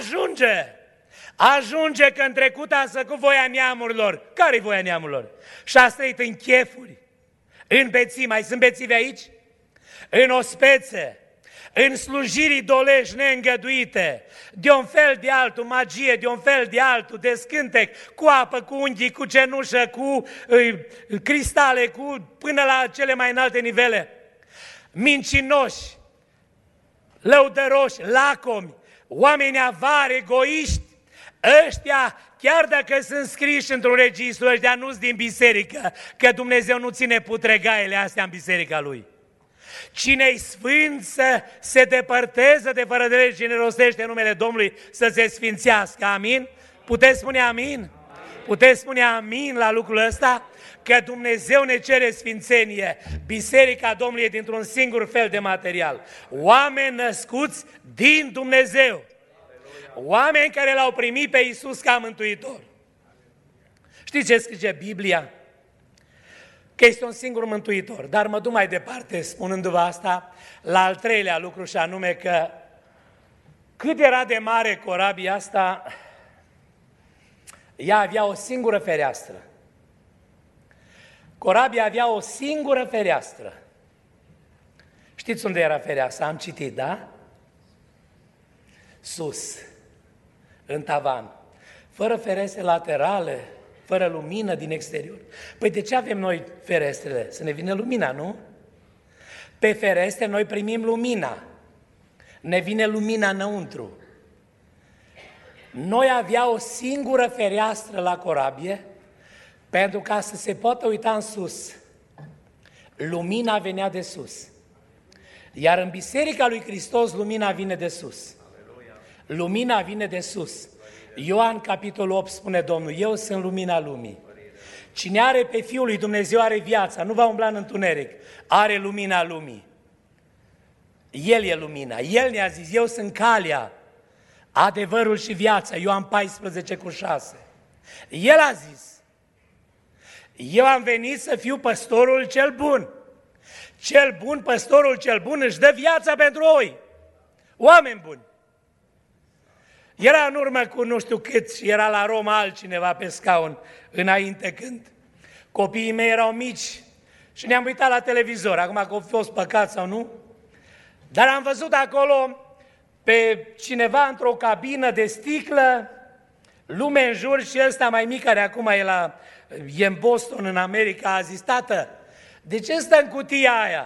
Speaker 1: ajunge că în trecut a făcut voia neamurilor. Care-i voia neamurilor? Și a trăit în chefuri, în beții, mai sunt bețivi aici? În ospețe, în slujiri idolești neîngăduite, de un fel de altul, magie, de un fel de altul, de scântec, cu apă, cu unghii, cu cenușă, cu cristale, până la cele mai înalte nivele, mincinoși, lăudăroși, lacomi, oameni avari, egoiști, ăștia, chiar dacă sunt scriși într-un registru, ăștia nu-s din biserică, că Dumnezeu nu ține putregaiele astea în biserica Lui. Cine-i sfânt să se depărteze de fără de lege, cine rostește numele Domnului să se sfințească. Amin? Puteți spune amin? Puteți spune amin la lucrul ăsta? Că Dumnezeu ne cere sfințenie. Biserica Domnului e dintr-un singur fel de material. Oameni născuți din Dumnezeu. Oameni care l-au primit pe Iisus ca mântuitor. Știți ce scrie Biblia? Că este un singur mântuitor, dar mă duc mai departe spunându-vă asta la al treilea lucru și anume că cât era de mare corabia asta, ea avea o singură fereastră. Corabia avea o singură fereastră. Știți unde era fereastra? Am citit, da? Sus, în tavan, fără ferestre laterale, fără lumină din exterior. Păi de ce avem noi ferestrele? Să ne vină lumina, nu? Pe ferestre noi primim lumina. Ne vine lumina înăuntru. Noi avea o singură fereastră la corabie, pentru ca să se poată uita în sus. Lumina venea de sus. Iar în Biserica lui Hristos lumina vine de sus. Lumina vine de sus. Ioan, capitolul 8, spune Domnul, eu sunt lumina lumii. Cine are pe Fiul lui Dumnezeu are viața, nu va umbla în întuneric, are lumina lumii. El e lumina, El ne-a zis, eu sunt calea, adevărul și viața, Ioan 14:6. El a zis, eu am venit să fiu păstorul cel bun. Cel bun, păstorul cel bun își dă viața pentru oi. Oameni buni. Era în urmă cu nu știu cât și era la Roma altcineva pe scaun înainte când copiii mei erau mici și ne-am uitat la televizor, acum că a fost păcat sau nu, dar am văzut acolo pe cineva într-o cabină de sticlă, lume în jur și ăsta mai mic care acum e în Boston, în America, a zis: tată, de ce stă în cutia aia?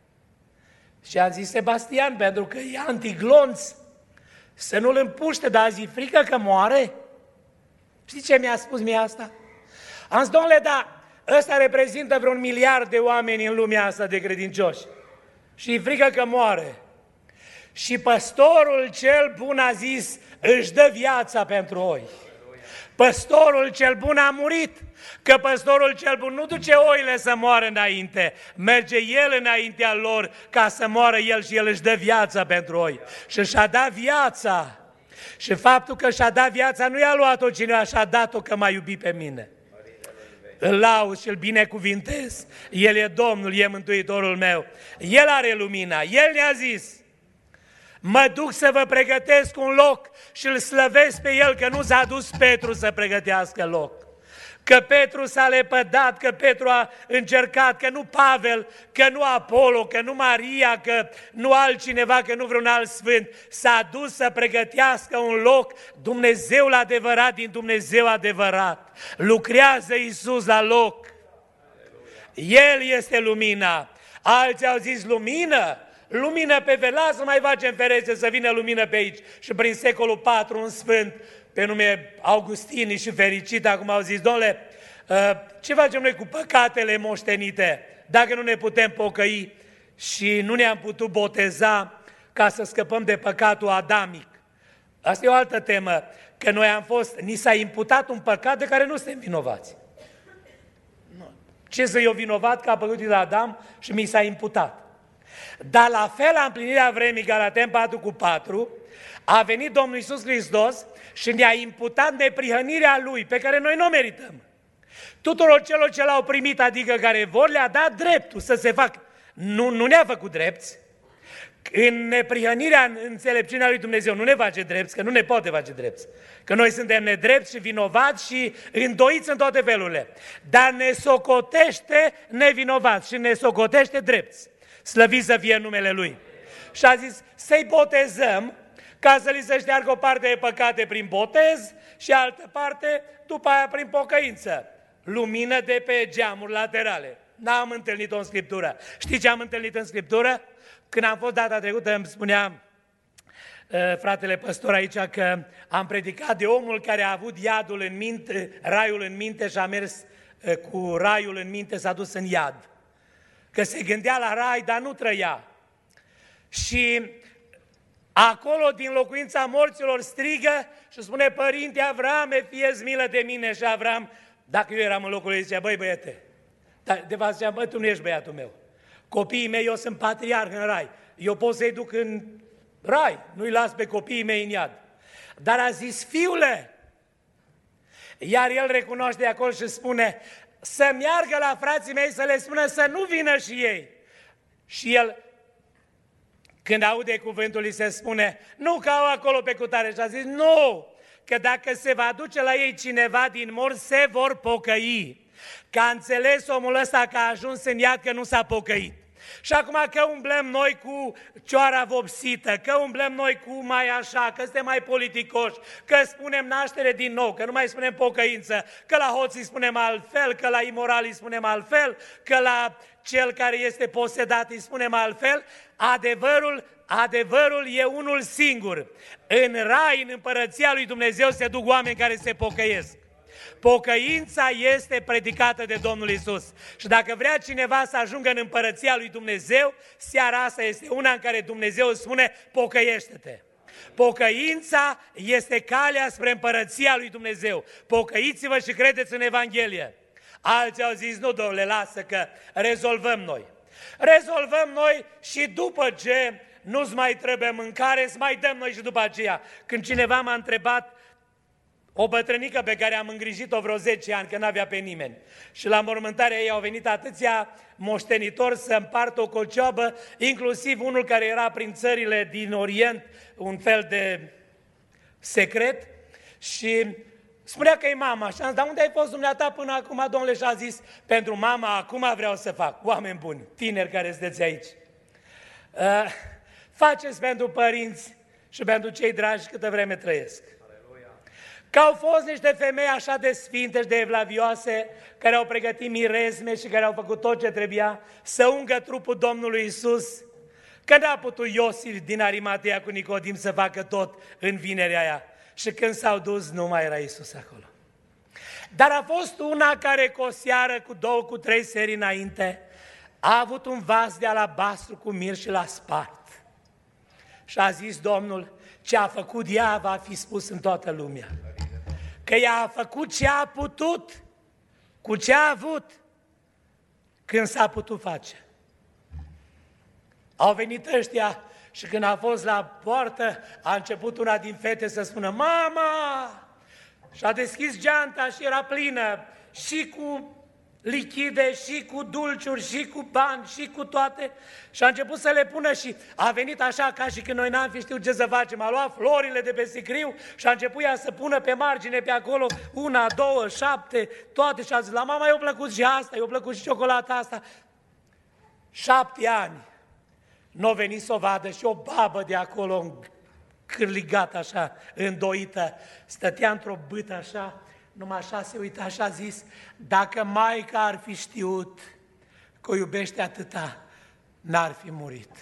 Speaker 1: Și a zis: Sebastian, pentru că e antiglonț, să nu-l împuște, dar azi e frică că moare. Știi ce mi-a spus mie asta? Am zis: domnule, dar ăsta reprezintă vreo 1 miliard de oameni în lumea asta de credincioși și e frică că moare. Și păstorul cel bun a zis: își dă viața pentru oi. Păstorul cel bun a murit, că păstorul cel bun nu duce oile să moară înainte, merge el înaintea lor ca să moară el și el își dă viața pentru oi. Și și-a dat viața. Și faptul că și-a dat viața nu i-a luat-o cineva, și-a dat-o că m-a iubit pe mine. Îl laud și îl binecuvintez. El e Domnul, e Mântuitorul meu. El are lumina. El ne-a zis: mă duc să vă pregătesc un loc și îl slăvesc pe el, că nu s-a dus Petru să pregătească loc. Că Petru s-a lepădat, că Petru a încercat, că nu Pavel, că nu Apolo, că nu Maria, că nu altcineva, că nu vreun alt sfânt. S-a dus să pregătească un loc. Dumnezeul adevărat din Dumnezeu adevărat. Lucrează Iisus la loc. El este lumina. Alții au zis: lumină? Lumină pe velas, să mai facem ferește să vină lumină pe aici. Și prin secolul IV, un sfânt pe nume Augustin și fericit, acum au zis: domnule, ce facem noi cu păcatele moștenite dacă nu ne putem pocăi și nu ne-am putut boteza ca să scăpăm de păcatul adamic? Asta e o altă temă, că noi ni s-a imputat un păcat de care nu suntem vinovați. Ce să eu vinovat că a păcătuit la Adam și mi s-a imputat? Dar la fel, la împlinirea vremii, Galaten 4:4, a venit Domnul Iisus Hristos și ne-a imputat neprihănirea Lui, pe care noi nu o merităm. Tuturor celor ce l-au primit, adică care vor, le-a dat dreptul să se facă. Nu ne-a făcut drepți. În neprihănirea, în înțelepciunea lui Dumnezeu nu ne face drepți, că nu ne poate face drepți. Că noi suntem nedrepți și vinovați și îndoiți în toate felurile. Dar ne socotește nevinovați și ne socotește drepți. Slăvit să fie numele Lui. Și a zis să-i botezăm ca să li se șteargă o parte de păcate prin botez și altă parte după aia prin pocăință. Lumină de pe geamuri laterale. N-am întâlnit-o în Scriptură. Știi ce am întâlnit în Scriptură? Când am fost data trecută, îmi spunea fratele păstor aici că am predicat de omul care a avut iadul în minte, raiul în minte și a mers cu raiul în minte, s-a dus în iad. Că se gândea la rai, dar nu trăia. Și acolo, din locuința morților, strigă și spune: Părinte Avrame, fie-ți milă de mine. Și Avram, dacă eu eram în locul lui, zicea: băi băiete, dar de fapt zicea: bă, tu nu ești băiatul meu. Copiii mei, eu sunt patriarh în rai. Eu pot să-i duc în rai, nu-i las pe copiii mei în iad. Dar a zis: fiule, iar el recunoaște acolo și spune: să meargă la frații mei să le spună să nu vină și ei. Și el, când aude cuvântul, îi se spune: nu, că au acolo pe cutare. Și a zis: nu, că dacă se va duce la ei cineva din morți, se vor pocăi. Că a înțeles omul ăsta că a ajuns în iad, că nu s-a pocăit. Și acum că umblăm noi cu cioara vopsită, că umblăm noi cu mai așa, că suntem mai politicoși, că spunem naștere din nou, că nu mai spunem pocăință, că la hoții spunem altfel, că la imoralii spunem altfel, că la cel care este posedat îi spunem altfel, adevărul e unul singur. În rai, în împărăția lui Dumnezeu, se duc oameni care se pocăiesc. Pocăința este predicată de Domnul Iisus. Și dacă vrea cineva să ajungă în împărăția lui Dumnezeu, seara asta este una în care Dumnezeu îți spune: pocăiește-te. Pocăința este calea spre împărăția lui Dumnezeu. Pocăiți-vă și credeți în Evanghelie. Alții au zis: nu, domnule, lasă că rezolvăm noi. Rezolvăm noi și după ce nu-ți mai trebuie mâncare, îți mai dăm noi și după aceea. Când cineva m-a întrebat O bătrânică pe care am îngrijit-o vreo 10 ani, că n-avea pe nimeni. Și la mormântarea ei au venit atâția moștenitori să împartă o cocioabă, inclusiv unul care era prin țările din Orient, un fel de secret, și spunea că e mama. Și am zis, dar unde ai fost dumneata până acum, domnule? Și a zis, pentru mama acum vreau să fac. Oameni buni, tineri care sunteți aici. Faceți pentru părinți și pentru cei dragi câtă vreme trăiesc. Că au fost niște femei așa de sfinte și de evlavioase, care au pregătit mirezme și care au făcut tot ce trebuia să ungă trupul Domnului Iisus, că n-a putut Iosif din Arimatea cu Nicodim să facă tot în vinerea aia. Și când s-au dus, nu mai era Iisus acolo. Dar a fost una care cu o seară, cu 2, cu 3 seri înainte, a avut un vas de alabastru cu mir și l-a spart. Și a zis Domnul, ce a făcut ea va fi spus în toată lumea. Că ea a făcut ce a putut, cu ce a avut, când s-a putut face. Au venit ăștia și când a fost la poartă, a început una din fete să spună, mama! Și a deschis geanta și era plină și cu lichide, și cu dulciuri, și cu bani, și cu toate. Și a început să le pună și a venit așa ca și când noi n-am fi știut ce să facem. A luat florile de pe sicriu și a început ea să pună pe margine pe acolo 1, 2, 7, toate. Și a zis, la mama i-a plăcut și asta, i-a plăcut și ciocolata asta. 7 ani n-o venit să o vadă și o babă de acolo cârligată așa, îndoită, stătea într-o bâtă așa, numai așa se uita și a zis, dacă maica ar fi știut că o iubește atâta, n-ar fi murit.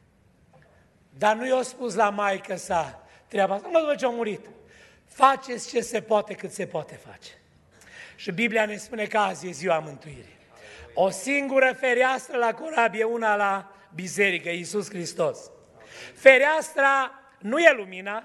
Speaker 1: Dar nu i-a spus la maică sa treaba asta, nu după ce a murit. Faceți ce se poate cât se poate face. Și Biblia ne spune că azi e ziua mântuirii. O singură fereastră la corabie, una la biserică, Iisus Hristos. Fereastra nu e lumina,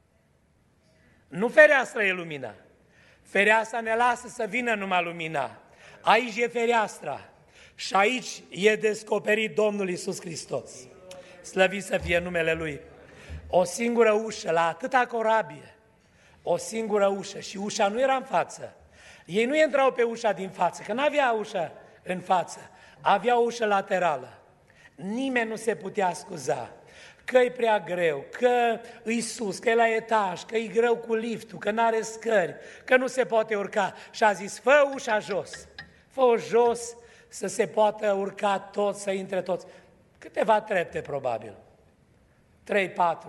Speaker 1: nu fereastra e lumina. Fereastra ne lasă să vină numai lumina. Aici e fereastra și aici e descoperit Domnul Iisus Hristos. Slăvit să fie numele Lui. O singură ușă la atâta corabie, o singură ușă și ușa nu era în față. Ei nu intrau pe ușa din față, că n-avea ușă în față, avea o ușă laterală. Nimeni nu se putea scuza că e prea greu, că e sus, că e la etaj, că e greu cu liftul, că n-are scări, că nu se poate urca. Și a zis, fă ușa jos, fă-o jos să se poată urca toți, să intre toți. Câteva trepte probabil, 3-4.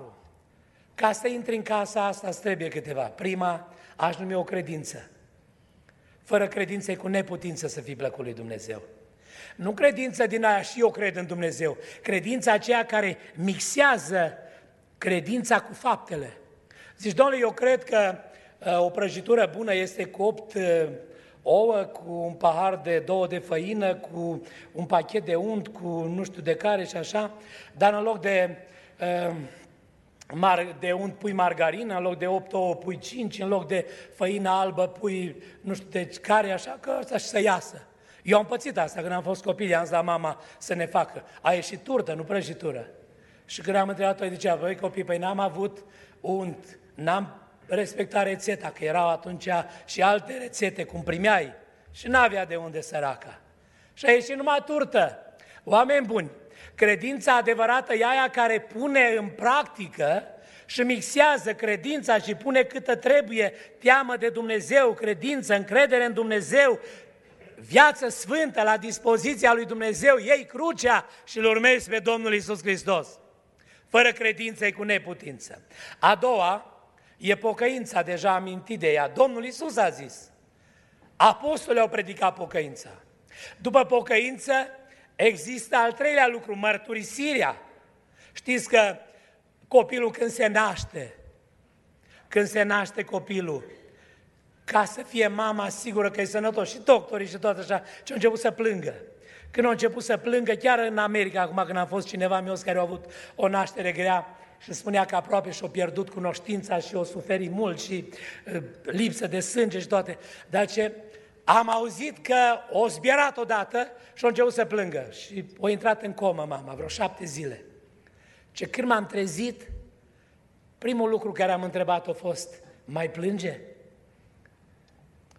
Speaker 1: Ca să intri în casa asta îți trebuie câteva. Prima, aș numi o credință. Fără credință e cu neputință să fii plăcut lui Dumnezeu. Nu credința din aia, și eu cred în Dumnezeu, credința aceea care mixează credința cu faptele. Zici, domnule, eu cred că o prăjitură bună este cu 8 ouă, cu un pahar de 2 de făină, cu un pachet de unt, cu nu știu de care și așa, dar în loc de unt pui margarină, în loc de 8 ouă pui 5, în loc de făină albă pui nu știu de care, așa, că ăsta și să iasă. Eu am pățit asta când am fost copil, i-am zis la mama să ne facă. A ieșit turtă, nu prăjitură. Și când am întrebat-o, zicea, băi copii, păi n-am avut unt, n-am respectat rețeta, că erau atunci și alte rețete, cum primeai, și n-avea de unde săraca. Și a ieșit numai turtă. Oameni buni, credința adevărată e aia care pune în practică și mixează credința și pune câtă trebuie teamă de Dumnezeu, credință, încredere în Dumnezeu, viață sfântă la dispoziția lui Dumnezeu, iei crucea și îl urmezi pe Domnul Iisus Hristos. Fără credință e cu neputință. A doua e pocăința, deja amintit de ea. Domnul Iisus a zis, apostolii au predicat pocăința. După pocăință există al treilea lucru, mărturisirea. Știți că copilul când se naște copilul, ca să fie mama sigură că e sănătos, și doctorii și tot așa, și au început să plângă. Când au început să plângă, chiar în America, acum când am fost cineva mios care au avut o naștere grea și spunea că aproape și-a pierdut cunoștința și o suferi mult și lipsă de sânge și toate, dar ce am auzit că o zbierat odată și a început să plângă și a intrat în comă mama, vreo 7 zile. Ce când m-am trezit, primul lucru care am întrebat a fost, mai plânge?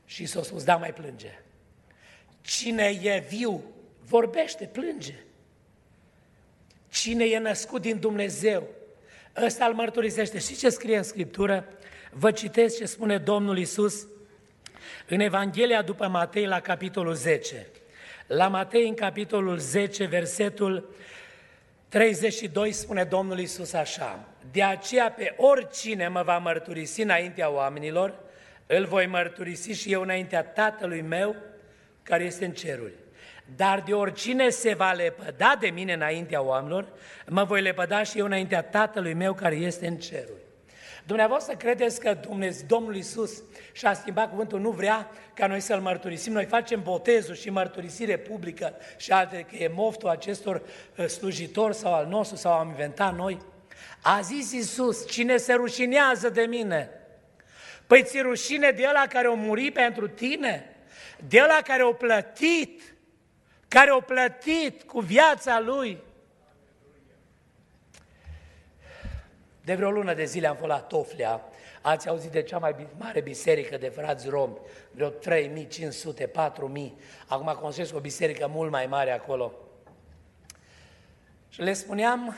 Speaker 1: Și Iisus a spus, da, mai plânge. Cine e viu, vorbește, plânge. Cine e născut din Dumnezeu, ăsta îl mărturisește. Știți ce scrie în Scriptură? Vă citesc ce spune Domnul Iisus în Evanghelia după Matei la capitolul 10. La Matei, în capitolul 10, versetul 32, spune Domnul Iisus așa: de aceea pe oricine mă va mărturisi înaintea oamenilor, îl voi mărturisi și eu înaintea Tatălui meu care este în ceruri. Dar de oricine se va lepăda de mine înaintea oamenilor, mă voi lepăda și eu înaintea Tatălui meu care este în ceruri. Dumneavoastră credeți că Domnul Iisus și-a schimbat cuvântul, nu vrea ca noi să-L mărturisim? Noi facem botezul și mărturisire publică și altele, că e moftul acestor slujitori sau al nostru sau am inventat noi? A zis Iisus, cine se rușinează de mine? Păi ți-e rușine de ăla care a murit pentru tine? De ăla care a plătit cu viața lui? De vreo lună de zile am fost la Toflea, ați auzit de cea mai mare biserică de frați romi, vreo 3.500, 4.000, acum construiesc o biserică mult mai mare acolo. Și le spuneam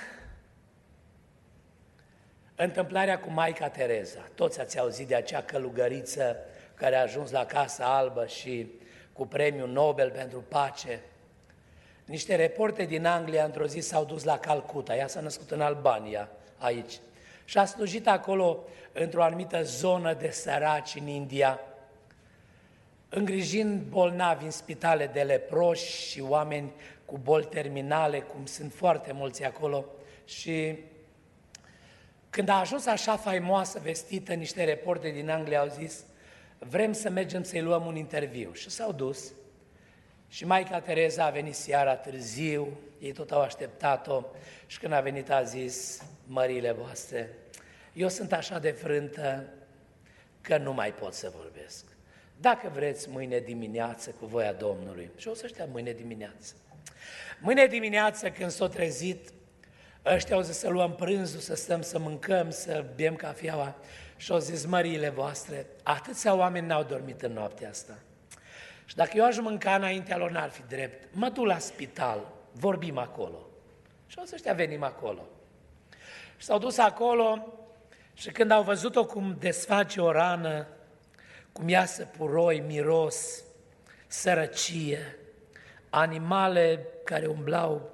Speaker 1: întâmplarea cu Maica Tereza. Toți ați auzit de acea călugăriță care a ajuns la Casa Albă și cu premiul Nobel pentru pace. Niște reporteri din Anglia într-o zi s-au dus la Calcuta, ea s-a născut în Albania, aici, și a slujit acolo într-o anumită zonă de săraci în India, îngrijind bolnavi în spitale de leproși și oameni cu boli terminale, cum sunt foarte mulți acolo. Și când a ajuns așa faimoasă, vestită, niște reporteri din Anglia au zis, vrem să mergem să-i luăm un interviu. Și s-au dus. Și Maica Tereza a venit seara târziu, ei tot au așteptat-o și când a venit a zis, măriile voastre, eu sunt așa de frântă că nu mai pot să vorbesc. Dacă vreți mâine dimineață cu voia Domnului, și o să știa mâine dimineață. Mâine dimineață când s-o trezit, ăștia au zis să luăm prânzul, să stăm să mâncăm, să bem cafeaua și au zis, măriile voastre, atâția oameni n-au dormit în noaptea asta. Și dacă eu aș mânca înaintea lor, n-ar fi drept. Mă duc la spital, vorbim acolo. Și o să ăștia venim acolo. Și s-au dus acolo și când au văzut-o cum desface o rană, cum iasă puroi, miros, sărăcie, animale care umblau,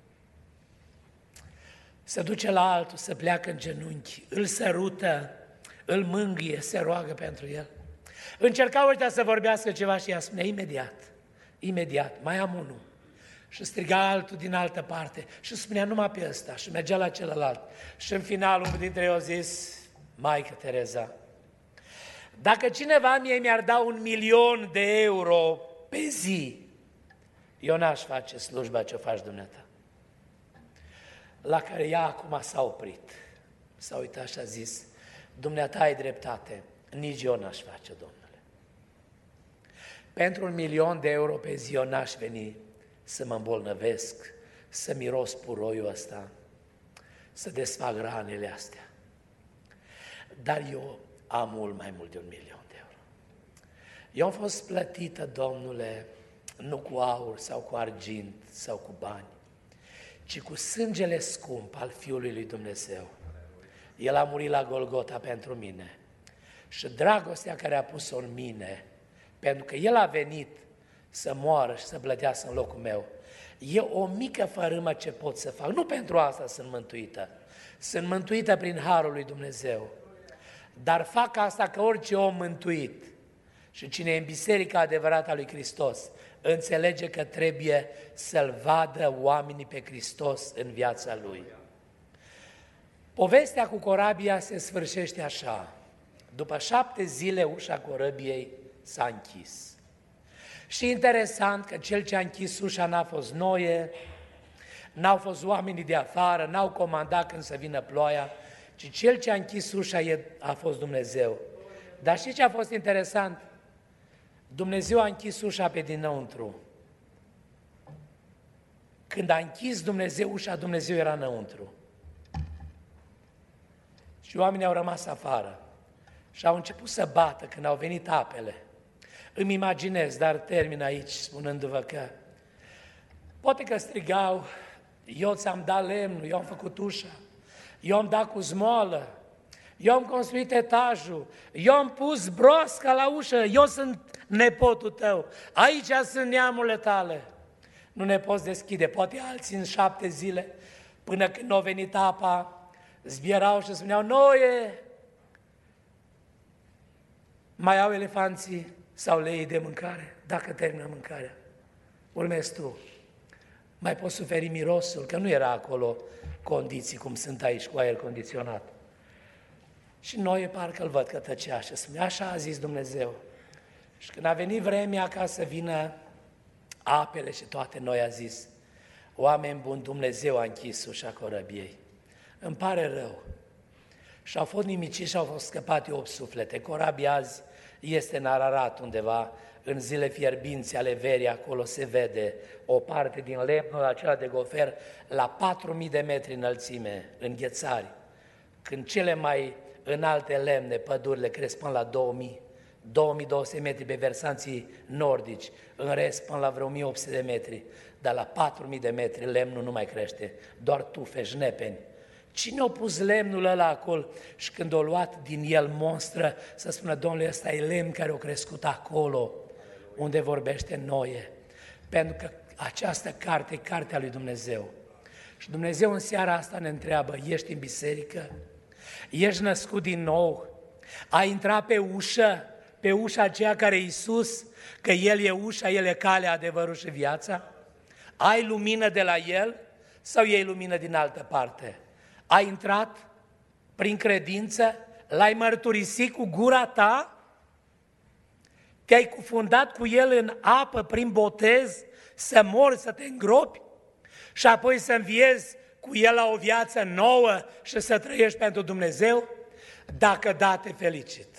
Speaker 1: se duce la altul, se pleacă în genunchi, îl sărută, îl mângâie, se roagă pentru el. Încercau ăștia să vorbească ceva și ea spune, imediat, mai am unul. Și striga altul din altă parte și spunea numai pe ăsta și mergea la celălalt. Și în final unul dintre ei a zis, Maică Tereza, dacă cineva mi-ar da 1.000.000 de euro pe zi, eu n-aș face slujba ce o faci dumneata. La care ea acum s-a oprit, s-a uitat și a zis, dumneata ai dreptate, nici eu n-aș face, Domnule. Pentru 1.000.000 de euro pe zi eu n-aș veni să mă îmbolnăvesc, să miros puroiul ăsta, să desfac ranele astea. Dar eu am mult mai mult de 1.000.000 de euro. Eu am fost plătită, Domnule, nu cu aur sau cu argint sau cu bani, ci cu sângele scump al Fiului lui Dumnezeu. El a murit la Golgota pentru mine și dragostea care a pus-o în mine, pentru că El a venit să moară și să plătească în locul meu, e o mică fărâmă ce pot să fac. Nu pentru asta sunt mântuită. Sunt mântuită prin Harul lui Dumnezeu. Dar fac asta că orice om mântuit și cine e în biserica adevărată a lui Hristos, înțelege că trebuie să-L vadă oamenii pe Hristos în viața lui. Povestea cu corabia se sfârșește așa. După 7 zile ușa corăbiei s-a închis. Și interesant că cel ce a închis ușa n-a fost Noe, n-au fost oamenii de afară, n-au comandat când să vină ploaia, ci cel ce a închis ușa a fost Dumnezeu. Dar știți ce a fost interesant? Dumnezeu a închis ușa pe dinăuntru. Când a închis Dumnezeu ușa, Dumnezeu era înăuntru. Și oamenii au rămas afară și au început să bată când au venit apele. Îmi imaginez, dar termin aici spunându-vă că poate că strigau, eu ți-am dat lemnul, eu am făcut ușa, eu am dat cu zmoală, eu am construit etajul, eu am pus broasca la ușă, eu sunt nepotul tău, aici sunt neamurile tale. Nu ne poți deschide, poate alții în 7 zile, până când a venit apa, zbierau și spuneau, Noe, mai au elefanții sau leii de mâncare, dacă termină mâncarea. Urmezi tu. Mai poți suferi mirosul, că nu era acolo condiții cum sunt aici cu aer condiționat. Și Noe parcă îl văd că tăcea și spunea, așa a zis Dumnezeu. Și când a venit vremea ca să vină apele și toate, Noe a zis, oameni buni, Dumnezeu a închis ușa corăbiei. Îmi pare rău. Și au fost nimiciți și au fost scăpate 8 suflete. Corabia azi este în Ararat undeva, în zile fierbinți ale verii, acolo se vede o parte din lemnul acela de gofer la 4000 de metri înălțime, în ghețari, când cele mai înalte lemne, pădurile, cresc până la 2000, 2200 metri pe versanții nordici, în rest până la vreo 1800 de metri, dar la 4000 de metri lemnul nu mai crește, doar tufe, șnepeni. Cine a pus lemnul ăla acolo și când o luat din el monstră să spună, Domnule, ăsta e lemn care a crescut acolo unde vorbește Noe? Pentru că această carte e cartea lui Dumnezeu. Și Dumnezeu în seara asta ne întreabă, ești în biserică? Ești născut din nou? Ai intrat pe ușa aceea care e Iisus, că El e ușa, El e calea, adevărul și viața? Ai lumină de la El sau iei lumină din altă parte? Ai intrat prin credință? L-ai mărturisit cu gura ta? Te-ai cufundat cu El în apă prin botez, să mori, să te îngropi și apoi să înviezi cu El la o viață nouă și să trăiești pentru Dumnezeu? Dacă da, te felicit.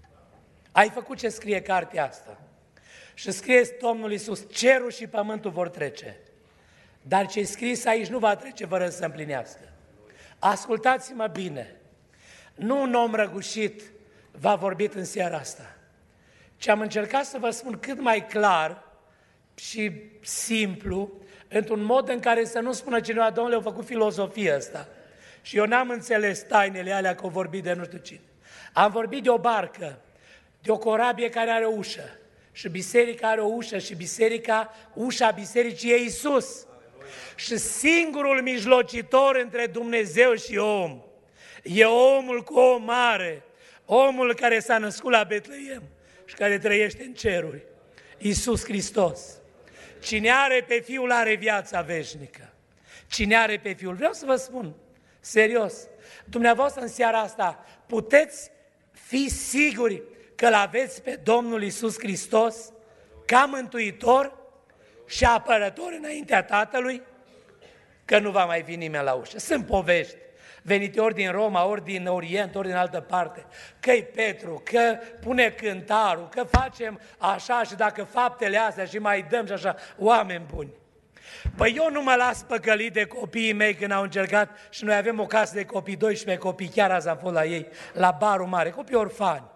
Speaker 1: Ai făcut ce scrie cartea asta. Și scrie Domnul Iisus, cerul și pământul vor trece, dar ce-i scris aici nu va trece fără să se împlinească. Ascultați-mă bine, nu un om răgușit v-a vorbit în seara asta, ci am încercat să vă spun cât mai clar și simplu, într-un mod în care să nu spună cineva, Domnule, au făcut filozofie asta și eu n-am înțeles tainele alea că au vorbit de nu știu cine. Am vorbit de o barcă, de o corabie care are o ușă și biserica are o ușă și ușa bisericii e Iisus. Și singurul mijlocitor între Dumnezeu și om e omul cu O mare, omul care s-a născut la Betleem și care trăiește în ceruri, Iisus Hristos. Cine are pe Fiul are viața veșnică. Cine are pe Fiul, vreau să vă spun, serios, dumneavoastră în seara asta puteți fi siguri că l-aveți pe Domnul Iisus Hristos ca mântuitor și apărător înaintea Tatălui? Că nu va mai fi nimeni la ușă. Sunt povești venite ori din Roma, ori din Orient, ori din altă parte, că-i Petru, că pune cântarul, că facem așa și dacă faptele astea și mai dăm și așa, oameni buni. Păi eu nu mă las păcălit de copiii mei când au încercat și noi avem o casă de copii, 12 copii, chiar azi am fost la ei, la Barul Mare, copii orfani.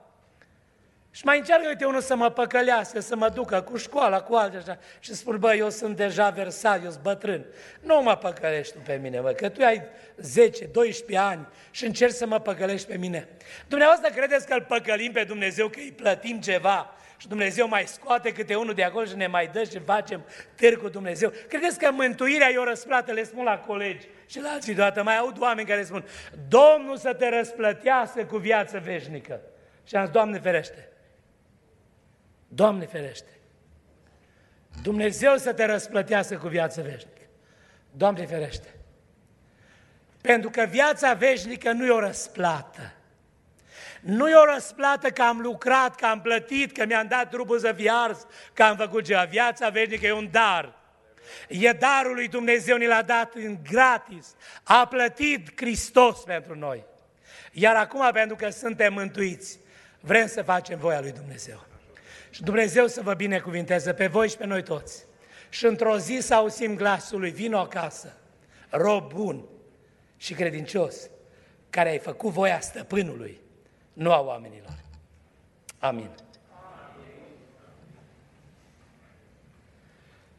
Speaker 1: Și mai încearcă, uite, unul să mă păcălească, să mă ducă cu școala, cu alte așa. Și spun, bă, eu sunt deja versat, eu sunt bătrân. Nu mă păcălești tu pe mine, bă, că tu ai 10-12 ani și încerci să mă păcălești pe mine. Dumneavoastră credeți că îl păcălim pe Dumnezeu, că îi plătim ceva și Dumnezeu mai scoate câte unul de acolo și ne mai dă și facem târg cu Dumnezeu? Credeți că mântuirea e o răsplată? Le spun la colegi și la alții deodată. Mai aud oameni care spun, Domnul să te răsplătească cu viață veșnică. Și am zis, Doamne ferește! Doamne ferește! Dumnezeu să te răsplătească cu viață veșnică. Doamne ferește! Pentru că viața veșnică nu e o răsplată. Nu e o răsplată că am lucrat, că am plătit, că mi-am dat trupul să fie ars, că am făcut ceva. Viața veșnică e un dar. E darul lui Dumnezeu, ni l-a dat în gratis. A plătit Hristos pentru noi. Iar acum, pentru că suntem mântuiți, vrem să facem voia lui Dumnezeu. Și Dumnezeu să vă binecuvinteze pe voi și pe noi toți. Și într-o zi să auzim glasul lui, vino acasă, rob bun și credincios, care ai făcut voia stăpânului, nu a oamenilor. Amin.